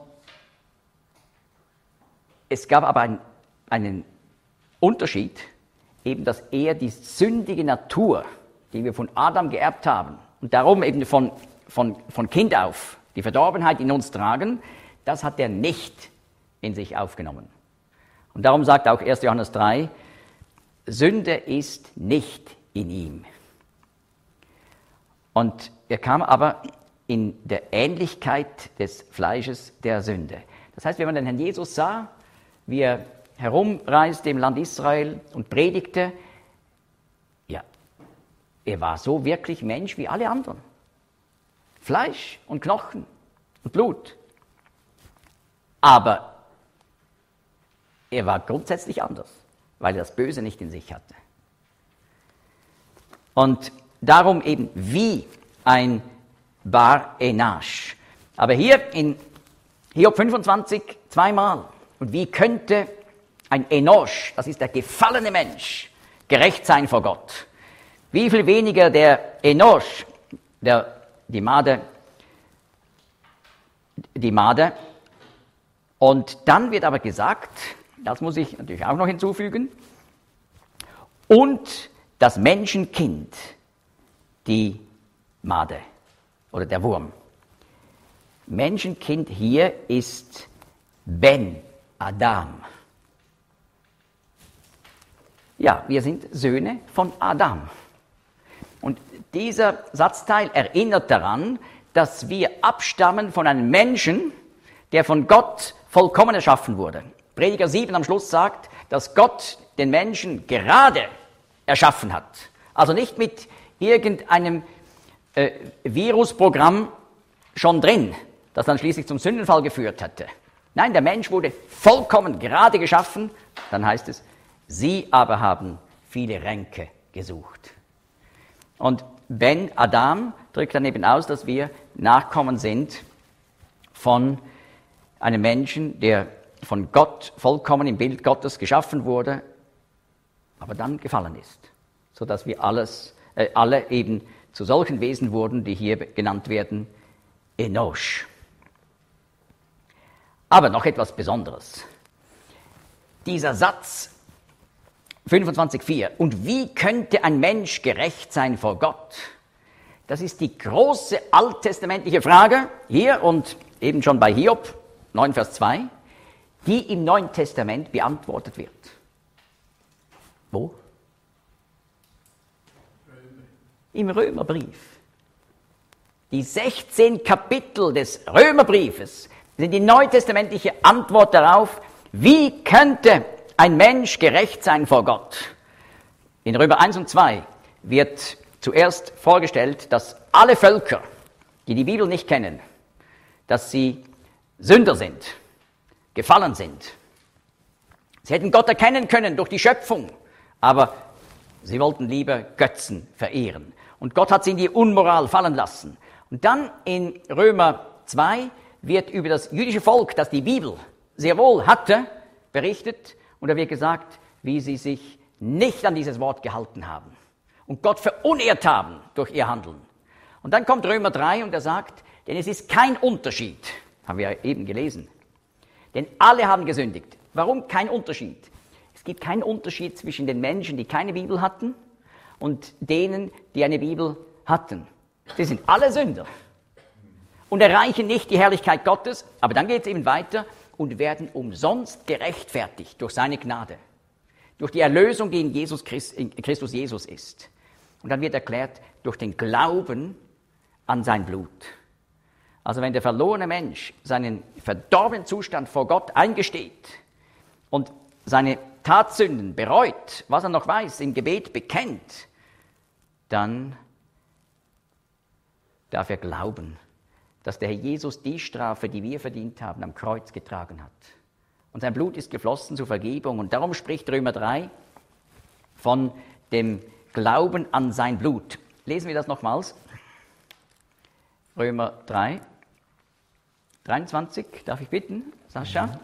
es gab aber einen Unterschied, eben dass er die sündige Natur die wir von Adam geerbt haben und darum eben von Kind auf die Verdorbenheit in uns tragen, das hat er nicht in sich aufgenommen. Und darum sagt auch 1. Johannes 3, Sünde ist nicht in ihm. Und er kam aber in der Ähnlichkeit des Fleisches der Sünde. Das heißt, wenn man den Herrn Jesus sah, wie er herumreiste im Land Israel und predigte, ja, er war so wirklich Mensch wie alle anderen. Fleisch und Knochen und Blut. Aber er war grundsätzlich anders, weil er das Böse nicht in sich hatte. Und darum eben wie ein Bar Enash. Aber hier in Hiob 25 zweimal. Und wie könnte ein Enosh, das ist der gefallene Mensch, gerecht sein vor Gott? Wie viel weniger der Enosh, die Made. Und dann wird aber gesagt, das muss ich natürlich auch noch hinzufügen, und das Menschenkind, die Made oder der Wurm. Menschenkind hier ist Ben Adam. Ja, wir sind Söhne von Adam. Und dieser Satzteil erinnert daran, dass wir abstammen von einem Menschen, der von Gott vollkommen erschaffen wurde. Prediger 7 am Schluss sagt, dass Gott den Menschen gerade erschaffen hat. Also nicht mit irgendeinem Virusprogramm schon drin, das dann schließlich zum Sündenfall geführt hatte. Nein, der Mensch wurde vollkommen gerade geschaffen. Dann heißt es, sie aber haben viele Ränke gesucht. Und Ben Adam drückt dann eben aus, dass wir Nachkommen sind von einem Menschen, der von Gott vollkommen im Bild Gottes geschaffen wurde, aber dann gefallen ist, sodass wir alle eben zu solchen Wesen wurden, die hier genannt werden, Enosh. Aber noch etwas Besonderes. Dieser Satz 25,4, und wie könnte ein Mensch gerecht sein vor Gott? Das ist die große alttestamentliche Frage, hier und eben schon bei Hiob 9, Vers 2, die im Neuen Testament beantwortet wird. Wo? Im Römerbrief. Die 16 Kapitel des Römerbriefes sind die neutestamentliche Antwort darauf, wie könnte ein Mensch gerecht sein vor Gott. In Römer 1 und 2 wird zuerst vorgestellt, dass alle Völker, die die Bibel nicht kennen, dass sie Sünder sind, gefallen sind. Sie hätten Gott erkennen können durch die Schöpfung, aber sie wollten lieber Götzen verehren. Und Gott hat sie in die Unmoral fallen lassen. Und dann in Römer 2 wird über das jüdische Volk, das die Bibel sehr wohl hatte, berichtet. Und da wird gesagt, wie sie sich nicht an dieses Wort gehalten haben und Gott verunehrt haben durch ihr Handeln. Und dann kommt Römer 3 und er sagt, denn es ist kein Unterschied, haben wir ja eben gelesen, denn alle haben gesündigt. Warum kein Unterschied? Es gibt keinen Unterschied zwischen den Menschen, die keine Bibel hatten, und denen, die eine Bibel hatten. Sie sind alle Sünder und erreichen nicht die Herrlichkeit Gottes, aber dann geht es eben weiter und werden umsonst gerechtfertigt durch seine Gnade, durch die Erlösung, die in Christus Jesus ist. Und dann wird erklärt, durch den Glauben an sein Blut. Also wenn der verlorene Mensch seinen verdorbenen Zustand vor Gott eingesteht und seine Tatsünden bereut, was er noch weiß, im Gebet bekennt, dann darf er glauben, dass der Herr Jesus die Strafe, die wir verdient haben, am Kreuz getragen hat. Und sein Blut ist geflossen zur Vergebung. Und darum spricht Römer 3 von dem Glauben an sein Blut. Lesen wir das nochmals. Römer 3, 23, darf ich bitten, Sascha?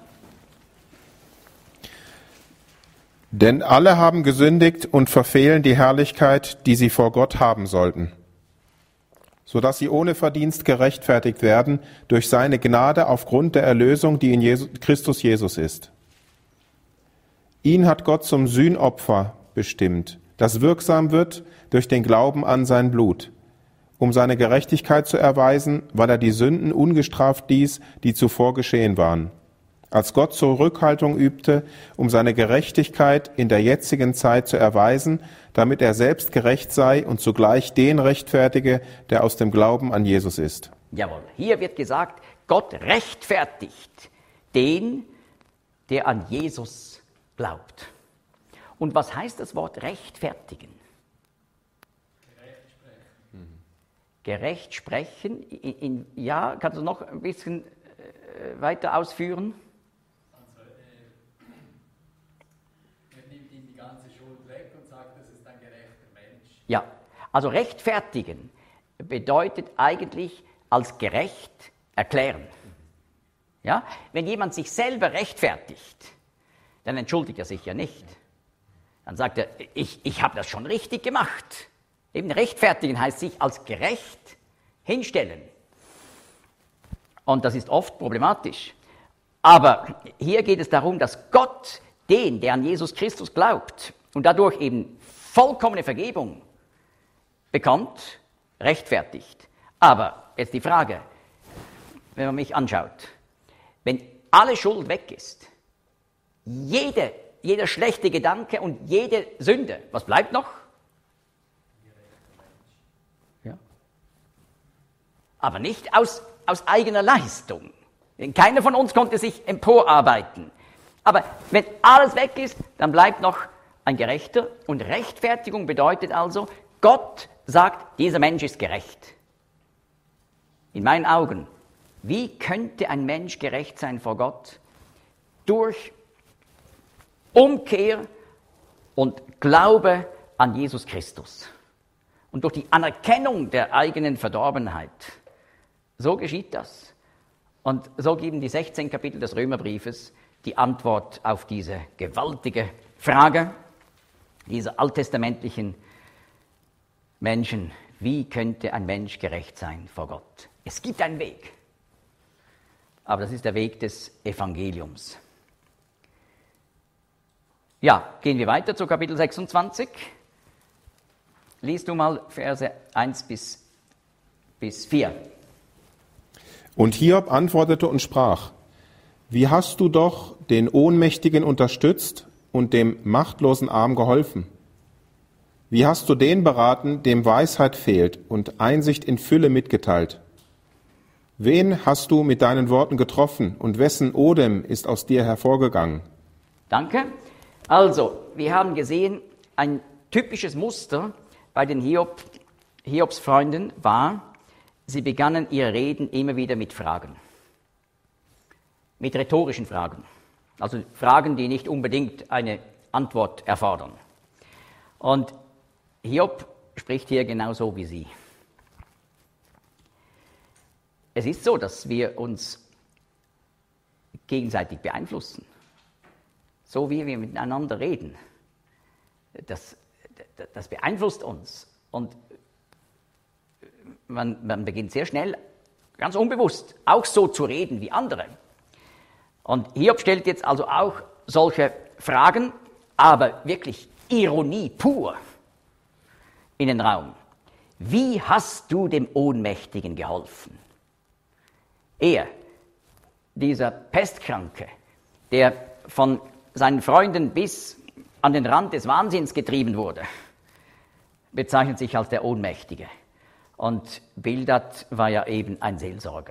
Denn alle haben gesündigt und verfehlen die Herrlichkeit, die sie vor Gott haben sollten, sodass sie ohne Verdienst gerechtfertigt werden durch seine Gnade aufgrund der Erlösung, die in Christus Jesus ist. Ihn hat Gott zum Sühnopfer bestimmt das wirksam wird durch den Glauben an sein Blut, um seine Gerechtigkeit zu erweisen, weil er die Sünden ungestraft ließ, die zuvor geschehen waren. Als Gott Zurückhaltung übte, um seine Gerechtigkeit in der jetzigen Zeit zu erweisen, damit er selbst gerecht sei und zugleich den rechtfertige, der aus dem Glauben an Jesus ist. Jawohl, hier wird gesagt, Gott rechtfertigt den, der an Jesus glaubt. Und was heißt das Wort rechtfertigen? Gerecht sprechen. Ja, kannst du noch ein bisschen weiter ausführen? Also, er nimmt ihm die ganze Schuld weg und sagt, das ist ein gerechter Mensch. Ja, also rechtfertigen bedeutet eigentlich als gerecht erklären. Ja? Wenn jemand sich selber rechtfertigt, dann entschuldigt er sich ja nicht. Dann sagt er, ich habe das schon richtig gemacht. Eben rechtfertigen heißt sich als gerecht hinstellen. Und das ist oft problematisch. Aber hier geht es darum, dass Gott den, der an Jesus Christus glaubt und dadurch eben vollkommene Vergebung bekommt, rechtfertigt. Aber jetzt die Frage, wenn man mich anschaut, wenn alle Schuld weg ist, jeder schlechte Gedanke und jede Sünde, was bleibt noch? Ja. Aber nicht aus eigener Leistung. Keiner von uns konnte sich emporarbeiten. Aber wenn alles weg ist, dann bleibt noch ein Gerechter. Und Rechtfertigung bedeutet also, Gott sagt, dieser Mensch ist gerecht. In meinen Augen, wie könnte ein Mensch gerecht sein vor Gott? Durch Umkehr und Glaube an Jesus Christus. Und durch die Anerkennung der eigenen Verdorbenheit. So geschieht das. Und so geben die 16 Kapitel des Römerbriefes die Antwort auf diese gewaltige Frage dieser alttestamentlichen Menschen. Wie könnte ein Mensch gerecht sein vor Gott? Es gibt einen Weg. Aber das ist der Weg des Evangeliums. Ja, gehen wir weiter zu Kapitel 26. Liest du mal Verse 1 bis 4. Und Hiob antwortete und sprach, wie hast du doch den Ohnmächtigen unterstützt und dem machtlosen Arm geholfen? Wie hast du den beraten, dem Weisheit fehlt und Einsicht in Fülle mitgeteilt? Wen hast du mit deinen Worten getroffen und wessen Odem ist aus dir hervorgegangen? Danke. Also, wir haben gesehen, ein typisches Muster bei den Hiobs Freunden war, sie begannen ihre Reden immer wieder mit Fragen. Mit rhetorischen Fragen. Also Fragen, die nicht unbedingt eine Antwort erfordern. Und Hiob spricht hier genauso wie sie. Es ist so, dass wir uns gegenseitig beeinflussen. So wie wir miteinander reden. Das beeinflusst uns. Und man beginnt sehr schnell, ganz unbewusst, auch so zu reden wie andere. Und Hiob stellt jetzt also auch solche Fragen, aber wirklich Ironie pur in den Raum. Wie hast du dem Ohnmächtigen geholfen? Er, dieser Pestkranke, der von seinen Freunden bis an den Rand des Wahnsinns getrieben wurde, bezeichnet sich als der Ohnmächtige. Und Bildad war ja eben ein Seelsorger.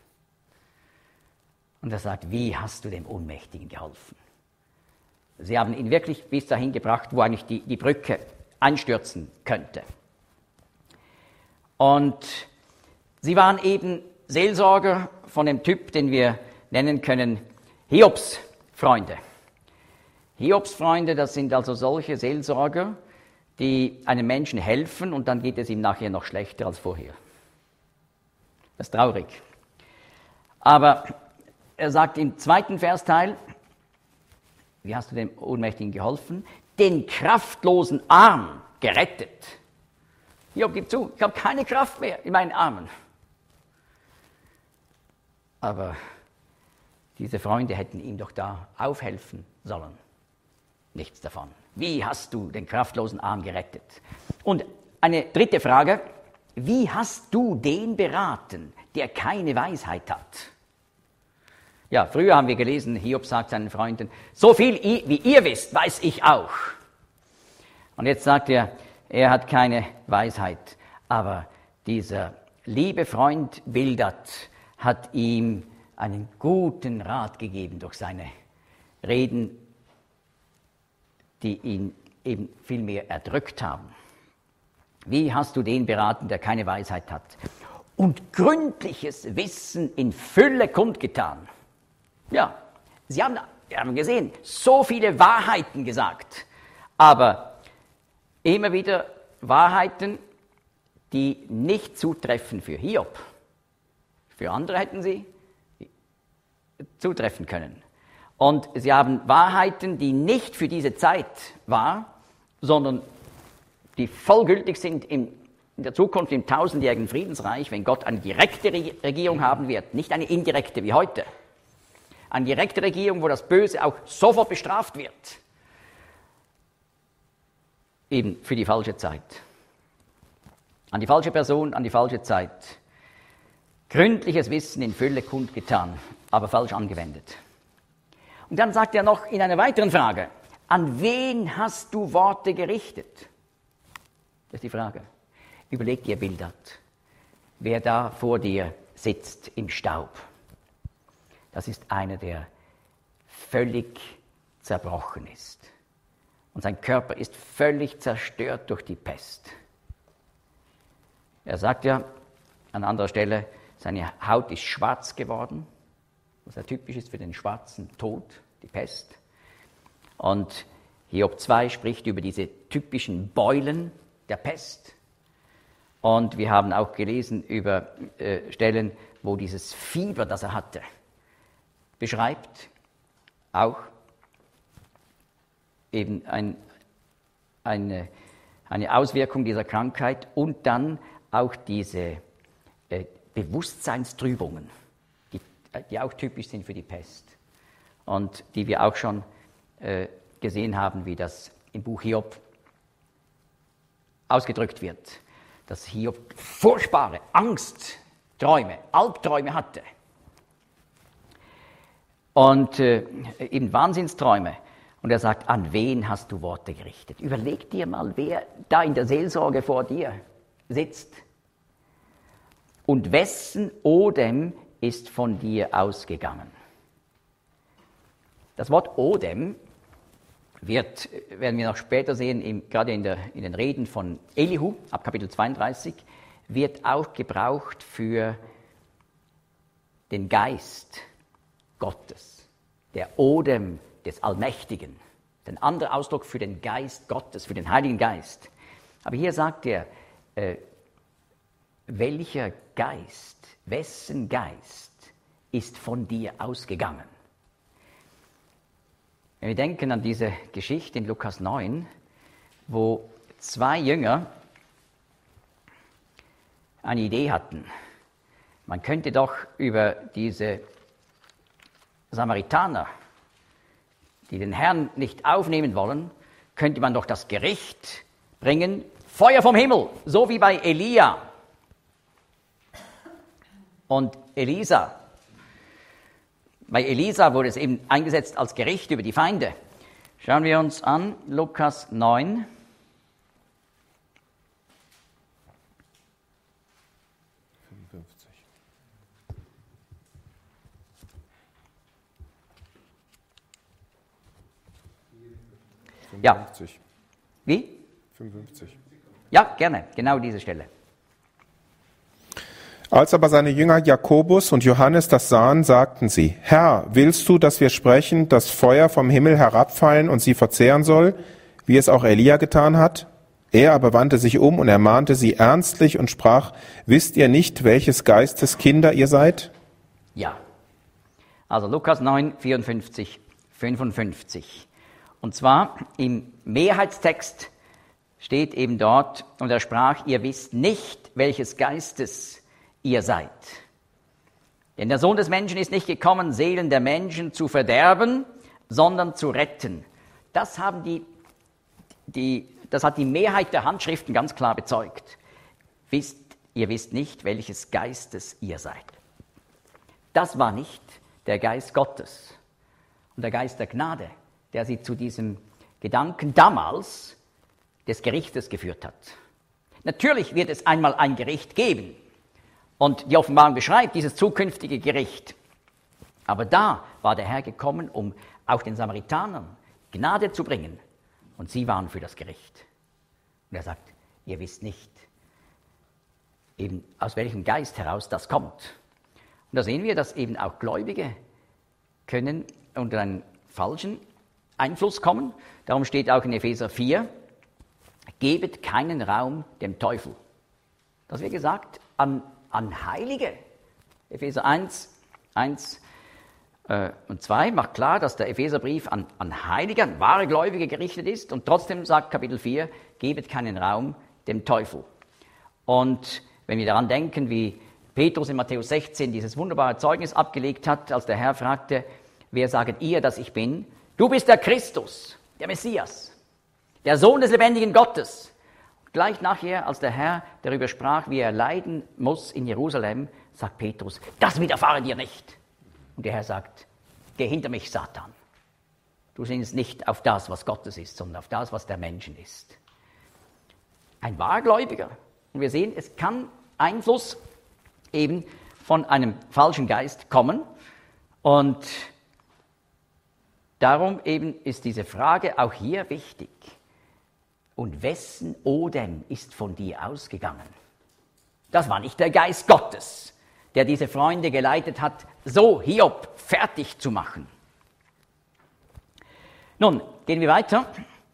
Und er sagt, wie hast du dem Ohnmächtigen geholfen? Sie haben ihn wirklich bis dahin gebracht, wo eigentlich die Brücke einstürzen könnte. Und sie waren eben Seelsorger von dem Typ, den wir nennen können Hiobs Freunde. Hiobs Freunde, das sind also solche Seelsorger, die einem Menschen helfen und dann geht es ihm nachher noch schlechter als vorher. Das ist traurig. Aber er sagt im 2. Versteil, wie hast du dem Ohnmächtigen geholfen? Den kraftlosen Arm gerettet. Hiob gibt zu, ich habe keine Kraft mehr in meinen Armen. Aber diese Freunde hätten ihm doch da aufhelfen sollen. nichts davon. Wie hast du den kraftlosen Arm gerettet? Und eine dritte Frage, wie hast du den beraten, der keine Weisheit hat? Ja, früher haben wir gelesen, Hiob sagt seinen Freunden, so viel wie ihr wisst, weiß ich auch. Und jetzt sagt er hat keine Weisheit, aber dieser liebe Freund Bildad hat ihm einen guten Rat gegeben durch seine Reden, die ihn eben viel mehr erdrückt haben. Wie hast du den beraten, der keine Weisheit hat und gründliches Wissen in Fülle kundgetan? Ja, wir haben gesehen, so viele Wahrheiten gesagt, aber immer wieder Wahrheiten, die nicht zutreffen für Hiob. Für andere hätten sie zutreffen können. Und sie haben Wahrheiten, die nicht für diese Zeit war, sondern die vollgültig sind in der Zukunft im tausendjährigen Friedensreich, wenn Gott eine direkte Regierung haben wird, nicht eine indirekte wie heute. Eine direkte Regierung, wo das Böse auch sofort bestraft wird. Eben für die falsche Zeit. An die falsche Person, an die falsche Zeit. Gründliches Wissen in Fülle kundgetan, aber falsch angewendet. Und dann sagt er noch in einer weiteren Frage, an wen hast du Worte gerichtet? Das ist die Frage. Überleg dir, Bildad, wer da vor dir sitzt im Staub. Das ist einer, der völlig zerbrochen ist. Und sein Körper ist völlig zerstört durch die Pest. Er sagt ja an anderer Stelle, seine Haut ist schwarz geworden, was ja typisch ist für den schwarzen Tod, die Pest. Und Hiob 2 spricht über diese typischen Beulen der Pest. Und wir haben auch gelesen über Stellen, wo dieses Fieber, das er hatte, beschreibt auch eben eine Auswirkung dieser Krankheit und dann auch diese Bewusstseinstrübungen, die auch typisch sind für die Pest und die wir auch schon gesehen haben, wie das im Buch Hiob ausgedrückt wird, dass Hiob furchtbare Angstträume, Albträume hatte und eben Wahnsinnsträume. Und er sagt, an wen hast du Worte gerichtet? Überleg dir mal, wer da in der Seelsorge vor dir sitzt. Und wessen Odem ist von dir ausgegangen? Das Wort Odem werden wir noch später sehen, gerade in den Reden von Elihu, ab Kapitel 32, wird auch gebraucht für den Geist Gottes, der Odem des Allmächtigen. Ein anderer Ausdruck für den Geist Gottes, für den Heiligen Geist. Aber hier sagt er, welcher Geist, wessen Geist ist von dir ausgegangen? Wenn wir denken an diese Geschichte in Lukas 9, wo zwei Jünger eine Idee hatten. Man könnte doch über diese Samaritaner, die den Herrn nicht aufnehmen wollen, könnte man doch das Gericht bringen, Feuer vom Himmel, so wie bei Elia und Elisa. Bei Elisa wurde es eben eingesetzt als Gericht über die Feinde. Schauen wir uns an, Lukas 9. Ja. Wie? 55. Ja, gerne, genau diese Stelle. Als aber seine Jünger Jakobus und Johannes das sahen, sagten sie, Herr, willst du, dass wir sprechen, dass Feuer vom Himmel herabfallen und sie verzehren soll, wie es auch Elia getan hat? Er aber wandte sich um und ermahnte sie ernstlich und sprach, wisst ihr nicht, welches Geistes Kinder ihr seid? Ja. Also Lukas 9, 54, 55. Und zwar im Mehrheitstext steht eben dort, und er sprach, ihr wisst nicht, welches Geistes ihr seid. Denn der Sohn des Menschen ist nicht gekommen, Seelen der Menschen zu verderben, sondern zu retten. das hat die Mehrheit der Handschriften ganz klar bezeugt. Ihr wisst nicht, welches Geistes ihr seid. Das war nicht der Geist Gottes und der Geist der Gnade, der sie zu diesem Gedanken damals des Gerichtes geführt hat. Natürlich wird es einmal ein Gericht geben und die Offenbarung beschreibt dieses zukünftige Gericht. Aber da war der Herr gekommen, um auch den Samaritanern Gnade zu bringen und sie waren für das Gericht. Und er sagt, ihr wisst nicht, eben aus welchem Geist heraus das kommt. Und da sehen wir, dass eben auch Gläubige können unter einen falschen Einfluss kommen. Darum steht auch in Epheser 4, gebet keinen Raum dem Teufel. Das wird gesagt an Heilige. Epheser 1 und 2 macht klar, dass der Epheserbrief an Heilige, an wahre Gläubige gerichtet ist. Und trotzdem sagt Kapitel 4, gebet keinen Raum dem Teufel. Und wenn wir daran denken, wie Petrus in Matthäus 16 dieses wunderbare Zeugnis abgelegt hat, als der Herr fragte, wer saget ihr, dass ich bin? Du bist der Christus, der Messias, der Sohn des lebendigen Gottes. Gleich nachher, als der Herr darüber sprach, wie er leiden muss in Jerusalem, sagt Petrus, das widerfahre dir nicht. Und der Herr sagt, geh hinter mich, Satan. Du sinnst nicht auf das, was Gottes ist, sondern auf das, was der Menschen ist. Ein Wahrgläubiger. Und wir sehen, es kann Einfluss eben von einem falschen Geist kommen. Und darum eben ist diese Frage auch hier wichtig. Und wessen Odem ist von dir ausgegangen? Das war nicht der Geist Gottes, der diese Freunde geleitet hat, so Hiob fertig zu machen. Nun, gehen wir weiter.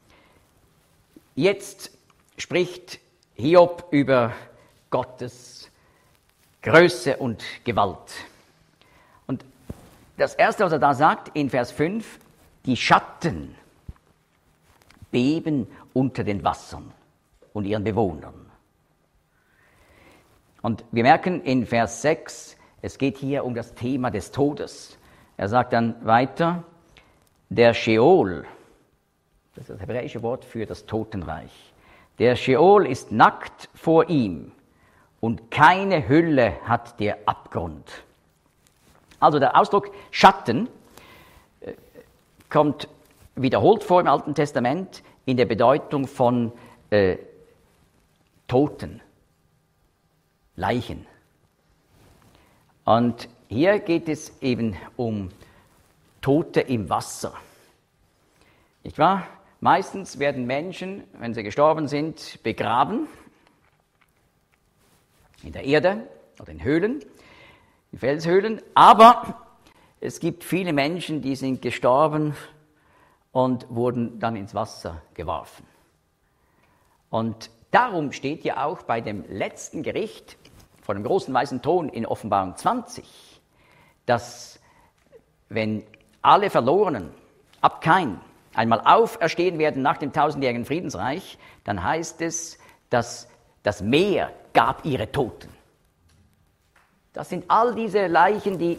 Jetzt spricht Hiob über Gottes Größe und Gewalt. Und das Erste, was er da sagt, in Vers 5, die Schatten beben unter den Wassern und ihren Bewohnern. Und wir merken in Vers 6, es geht hier um das Thema des Todes. Er sagt dann weiter, der Scheol, das ist das hebräische Wort für das Totenreich, der Scheol ist nackt vor ihm und keine Hülle hat der Abgrund. Also der Ausdruck Schatten kommt wiederholt vor im Alten Testament in der Bedeutung von Toten, Leichen. Und hier geht es eben um Tote im Wasser. Nicht wahr? Meistens werden Menschen, wenn sie gestorben sind, begraben in der Erde oder in Höhlen, in Felshöhlen. Aber es gibt viele Menschen, die sind gestorben und wurden dann ins Wasser geworfen. Und darum steht ja auch bei dem letzten Gericht von dem großen weißen Thron in Offenbarung 20, dass wenn alle Verlorenen ab Kain einmal auferstehen werden nach dem tausendjährigen Friedensreich, dann heißt es, dass das Meer gab ihre Toten. Das sind all diese Leichen, die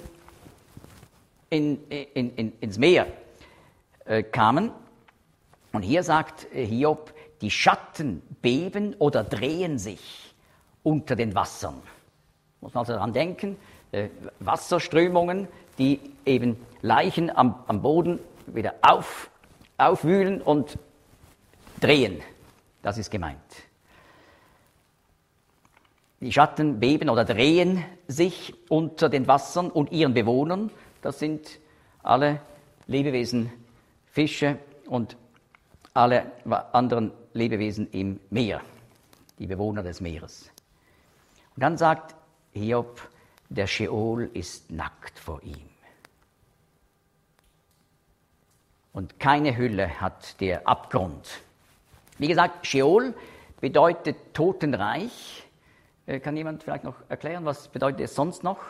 ins Meer kamen. Und hier sagt Hiob, die Schatten beben oder drehen sich unter den Wassern. Muss man also daran denken, Wasserströmungen, die eben Leichen am Boden wieder aufwühlen und drehen. Das ist gemeint. Die Schatten beben oder drehen sich unter den Wassern und ihren Bewohnern. Das sind alle Lebewesen, Fische und alle anderen Lebewesen im Meer, die Bewohner des Meeres. Und dann sagt Hiob, der Scheol ist nackt vor ihm. Und keine Hülle hat der Abgrund. Wie gesagt, Scheol bedeutet Totenreich. Kann jemand vielleicht noch erklären, was bedeutet es sonst noch?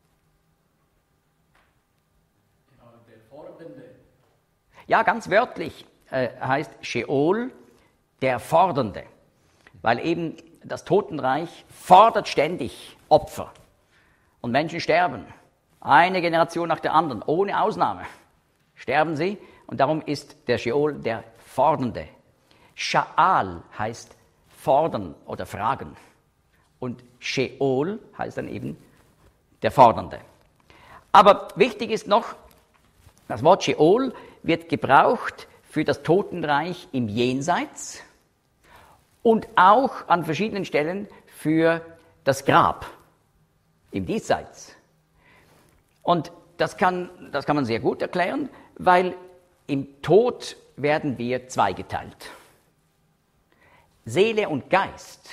Der Fordernde. Ja, ganz wörtlich heißt Scheol der Fordernde, weil eben das Totenreich fordert ständig Opfer und Menschen sterben. Eine Generation nach der anderen, ohne Ausnahme, sterben sie und darum ist der Scheol der Fordernde. Sha'al heißt fordern oder fragen und Sheol heißt dann eben der Fordernde. Aber wichtig ist noch, das Wort Sheol wird gebraucht für das Totenreich im Jenseits und auch an verschiedenen Stellen für das Grab im Diesseits. Und das kann man sehr gut erklären, weil im Tod werden wir zweigeteilt. Seele und Geist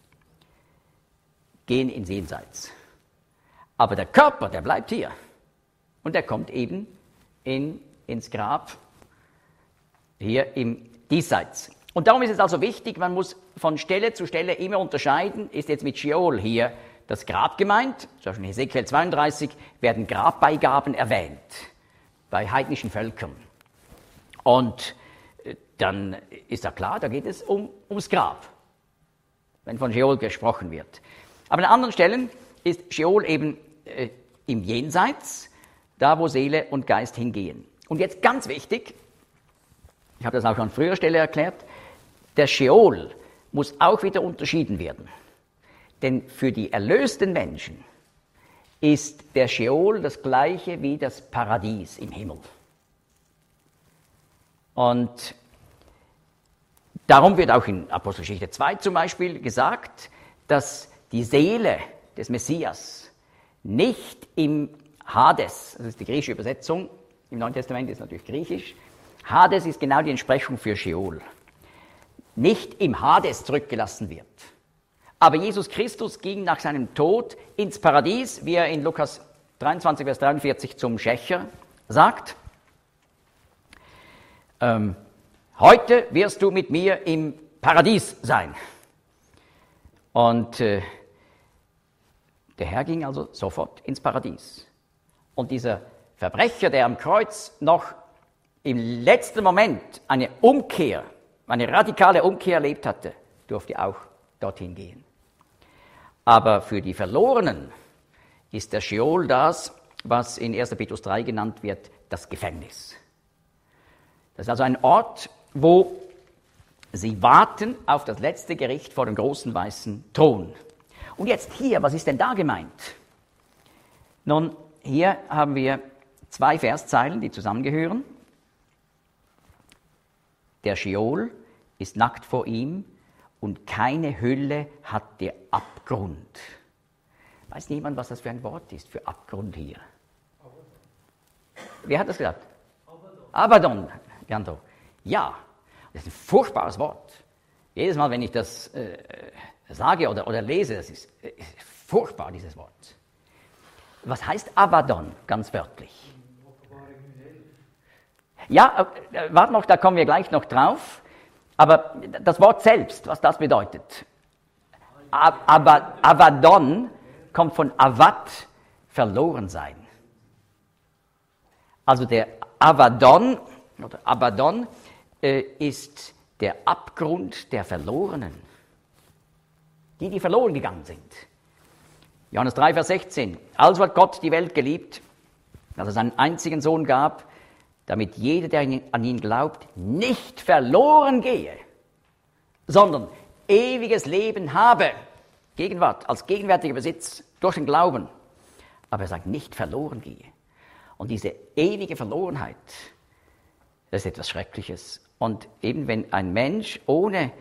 gehen ins Jenseits. Aber der Körper, der bleibt hier. Und der kommt eben ins Grab, hier im Diesseits. Und darum ist es also wichtig, man muss von Stelle zu Stelle immer unterscheiden, ist jetzt mit Sheol hier das Grab gemeint, zum Beispiel in Hesekiel 32 werden Grabbeigaben erwähnt, bei heidnischen Völkern. Und dann ist ja klar, da geht es ums Grab, wenn von Sheol gesprochen wird. Aber an anderen Stellen ist Sheol eben im Jenseits, da wo Seele und Geist hingehen. Und jetzt ganz wichtig, ich habe das auch an früherer Stelle erklärt, der Sheol muss auch wieder unterschieden werden. Denn für die erlösten Menschen ist der Sheol das gleiche wie das Paradies im Himmel. Und darum wird auch in Apostelgeschichte 2 zum Beispiel gesagt, dass die Seele des Messias nicht im Hades, das ist die griechische Übersetzung, im Neuen Testament ist natürlich griechisch, Hades ist genau die Entsprechung für Sheol, nicht im Hades zurückgelassen wird. Aber Jesus Christus ging nach seinem Tod ins Paradies, wie er in Lukas 23, Vers 43 zum Schächer sagt. Heute wirst du mit mir im Paradies sein. Und der Herr ging also sofort ins Paradies. Und dieser Verbrecher, der am Kreuz noch im letzten Moment eine radikale Umkehr erlebt hatte, durfte auch dorthin gehen. Aber für die Verlorenen ist der Sheol das, was in 1. Petrus 3 genannt wird, das Gefängnis. Das ist also ein Ort, wo sie warten auf das letzte Gericht vor dem großen weißen Thron. Und jetzt hier, was ist denn da gemeint? Nun, hier haben wir 2 Verszeilen, die zusammengehören. Der Sheol ist nackt vor ihm und keine Hülle hat der Abgrund. Weiß niemand, was das für ein Wort ist, für Abgrund hier? Wer hat das gesagt? Abaddon. Abaddon. Ja, das ist ein furchtbares Wort. Jedes Mal, wenn ich das sage oder lese, das ist furchtbar, dieses Wort. Was heißt Abaddon, ganz wörtlich? Ja, warte noch, da kommen wir gleich noch drauf. Aber das Wort selbst, was das bedeutet. Abaddon kommt von Avad, verloren sein. Also der Abaddon ist der Abgrund der Verlorenen. Die verloren gegangen sind. Johannes 3, Vers 16. Also hat Gott die Welt geliebt, dass es seinen einzigen Sohn gab, damit jeder, der an ihn glaubt, nicht verloren gehe, sondern ewiges Leben habe. Gegenwart, als gegenwärtiger Besitz durch den Glauben. Aber er sagt, nicht verloren gehe. Und diese ewige Verlorenheit, das ist etwas Schreckliches. Und eben wenn ein Mensch ohne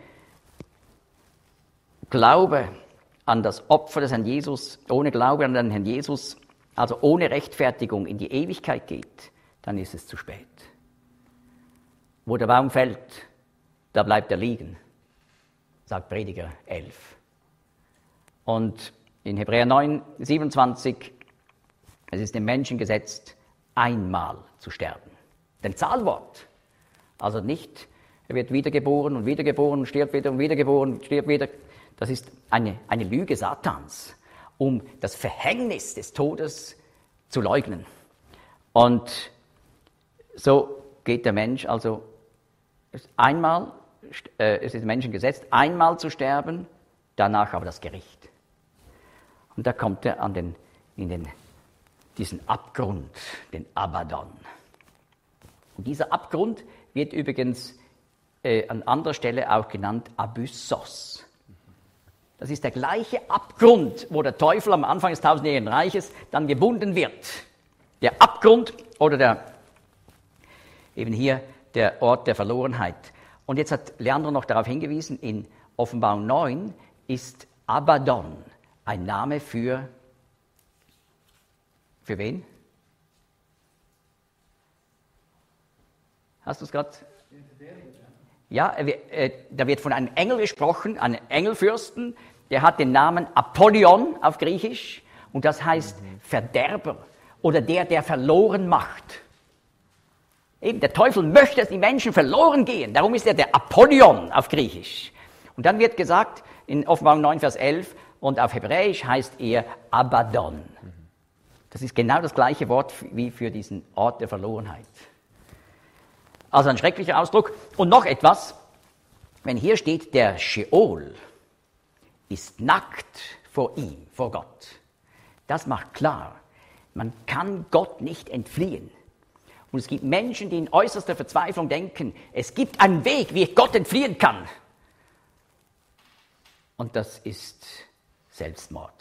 Glaube an das Opfer des Herrn Jesus, ohne Glaube an den Herrn Jesus, also ohne Rechtfertigung in die Ewigkeit geht, dann ist es zu spät. Wo der Baum fällt, da bleibt er liegen, sagt Prediger 11. Und in Hebräer 9, 27, es ist dem Menschen gesetzt, einmal zu sterben. Denn Zahlwort, also nicht, er wird wiedergeboren und wiedergeboren, stirbt wieder und wiedergeboren, stirbt wieder. Das ist eine Lüge Satans, um das Verhängnis des Todes zu leugnen. Und so geht der Mensch also es ist dem Menschen gesetzt, einmal zu sterben, danach aber das Gericht. Und da kommt er diesen Abgrund, den Abaddon. Und dieser Abgrund wird übrigens an anderer Stelle auch genannt Abyssos. Das ist der gleiche Abgrund, wo der Teufel am Anfang des tausendjährigen Reiches dann gebunden wird. Der Abgrund oder eben hier der Ort der Verlorenheit. Und jetzt hat Leandro noch darauf hingewiesen, in Offenbarung 9 ist Abaddon ein Name für wen? Hast du es gerade? Ja, da wird von einem Engel gesprochen, einem Engelfürsten, der hat den Namen Apollyon auf Griechisch und das heißt Verderber oder der verloren macht. Eben, der Teufel möchte, dass die Menschen verloren gehen, darum ist er der Apollyon auf Griechisch. Und dann wird gesagt, in Offenbarung 9, Vers 11, und auf Hebräisch heißt er Abaddon. Das ist genau das gleiche Wort wie für diesen Ort der Verlorenheit. Also ein schrecklicher Ausdruck. Und noch etwas, wenn hier steht, der Scheol ist nackt vor ihm, vor Gott. Das macht klar, man kann Gott nicht entfliehen. Und es gibt Menschen, die in äußerster Verzweiflung denken, es gibt einen Weg, wie ich Gott entfliehen kann. Und das ist Selbstmord.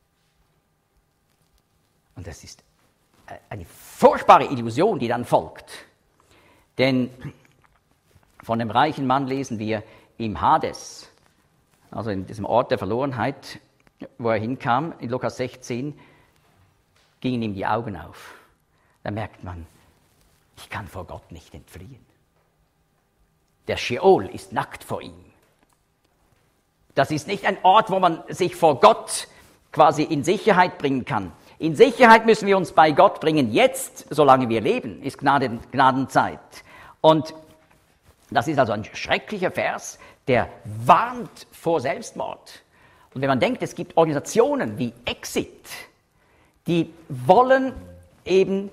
Und das ist eine furchtbare Illusion, die dann folgt. Denn von dem reichen Mann lesen wir im Hades, also in diesem Ort der Verlorenheit, wo er hinkam, in Lukas 16, gingen ihm die Augen auf. Da merkt man, ich kann vor Gott nicht entfliehen. Der Scheol ist nackt vor ihm. Das ist nicht ein Ort, wo man sich vor Gott quasi in Sicherheit bringen kann. In Sicherheit müssen wir uns bei Gott bringen, jetzt, solange wir leben, ist Gnadenzeit. Und das ist also ein schrecklicher Vers, der warnt vor Selbstmord. Und wenn man denkt, es gibt Organisationen wie Exit, die wollen eben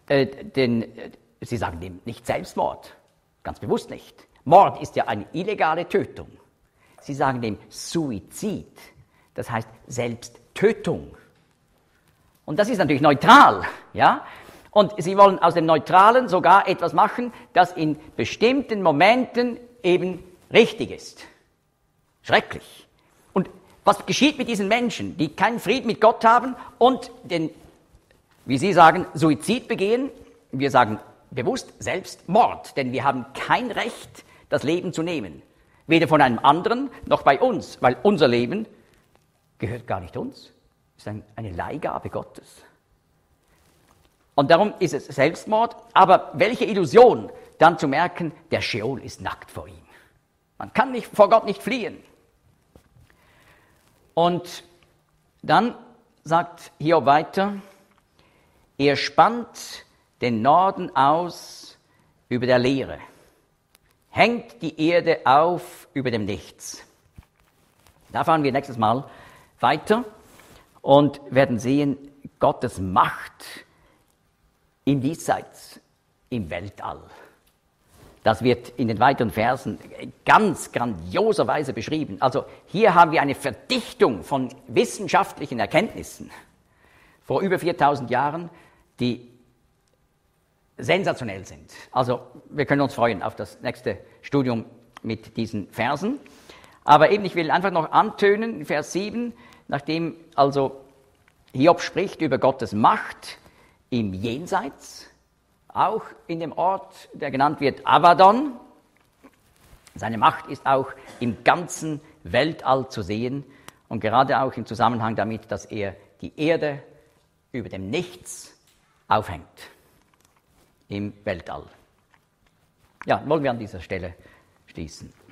sie sagen dem nicht Selbstmord, ganz bewusst nicht. Mord ist ja eine illegale Tötung. Sie sagen dem Suizid, das heißt Selbsttötung. Und das ist natürlich neutral, ja? Und sie wollen aus dem Neutralen sogar etwas machen, das in bestimmten Momenten eben richtig ist. Schrecklich. Und was geschieht mit diesen Menschen, die keinen Frieden mit Gott haben und den, wie Sie sagen, Suizid begehen? Wir sagen bewusst Selbstmord, denn wir haben kein Recht, das Leben zu nehmen. Weder von einem anderen noch bei uns, weil unser Leben gehört gar nicht uns. Es ist eine Leihgabe Gottes. Und darum ist es Selbstmord, aber welche Illusion, dann zu merken, der Scheol ist nackt vor ihm. Man kann vor Gott nicht fliehen. Und dann sagt Hiob weiter, er spannt den Norden aus über der Leere, hängt die Erde auf über dem Nichts. Da fahren wir nächstes Mal weiter und werden sehen, Gottes Macht im Diesseits, im Weltall. Das wird in den weiteren Versen ganz grandioserweise beschrieben. Also hier haben wir eine Verdichtung von wissenschaftlichen Erkenntnissen vor über 4000 Jahren, die sensationell sind. Also wir können uns freuen auf das nächste Studium mit diesen Versen. Aber eben, ich will einfach noch antönen, Vers 7, nachdem also Hiob spricht über Gottes Macht im Jenseits, auch in dem Ort, der genannt wird Abaddon. Seine Macht ist auch im ganzen Weltall zu sehen und gerade auch im Zusammenhang damit, dass er die Erde über dem Nichts aufhängt im Weltall. Ja, wollen wir an dieser Stelle schließen.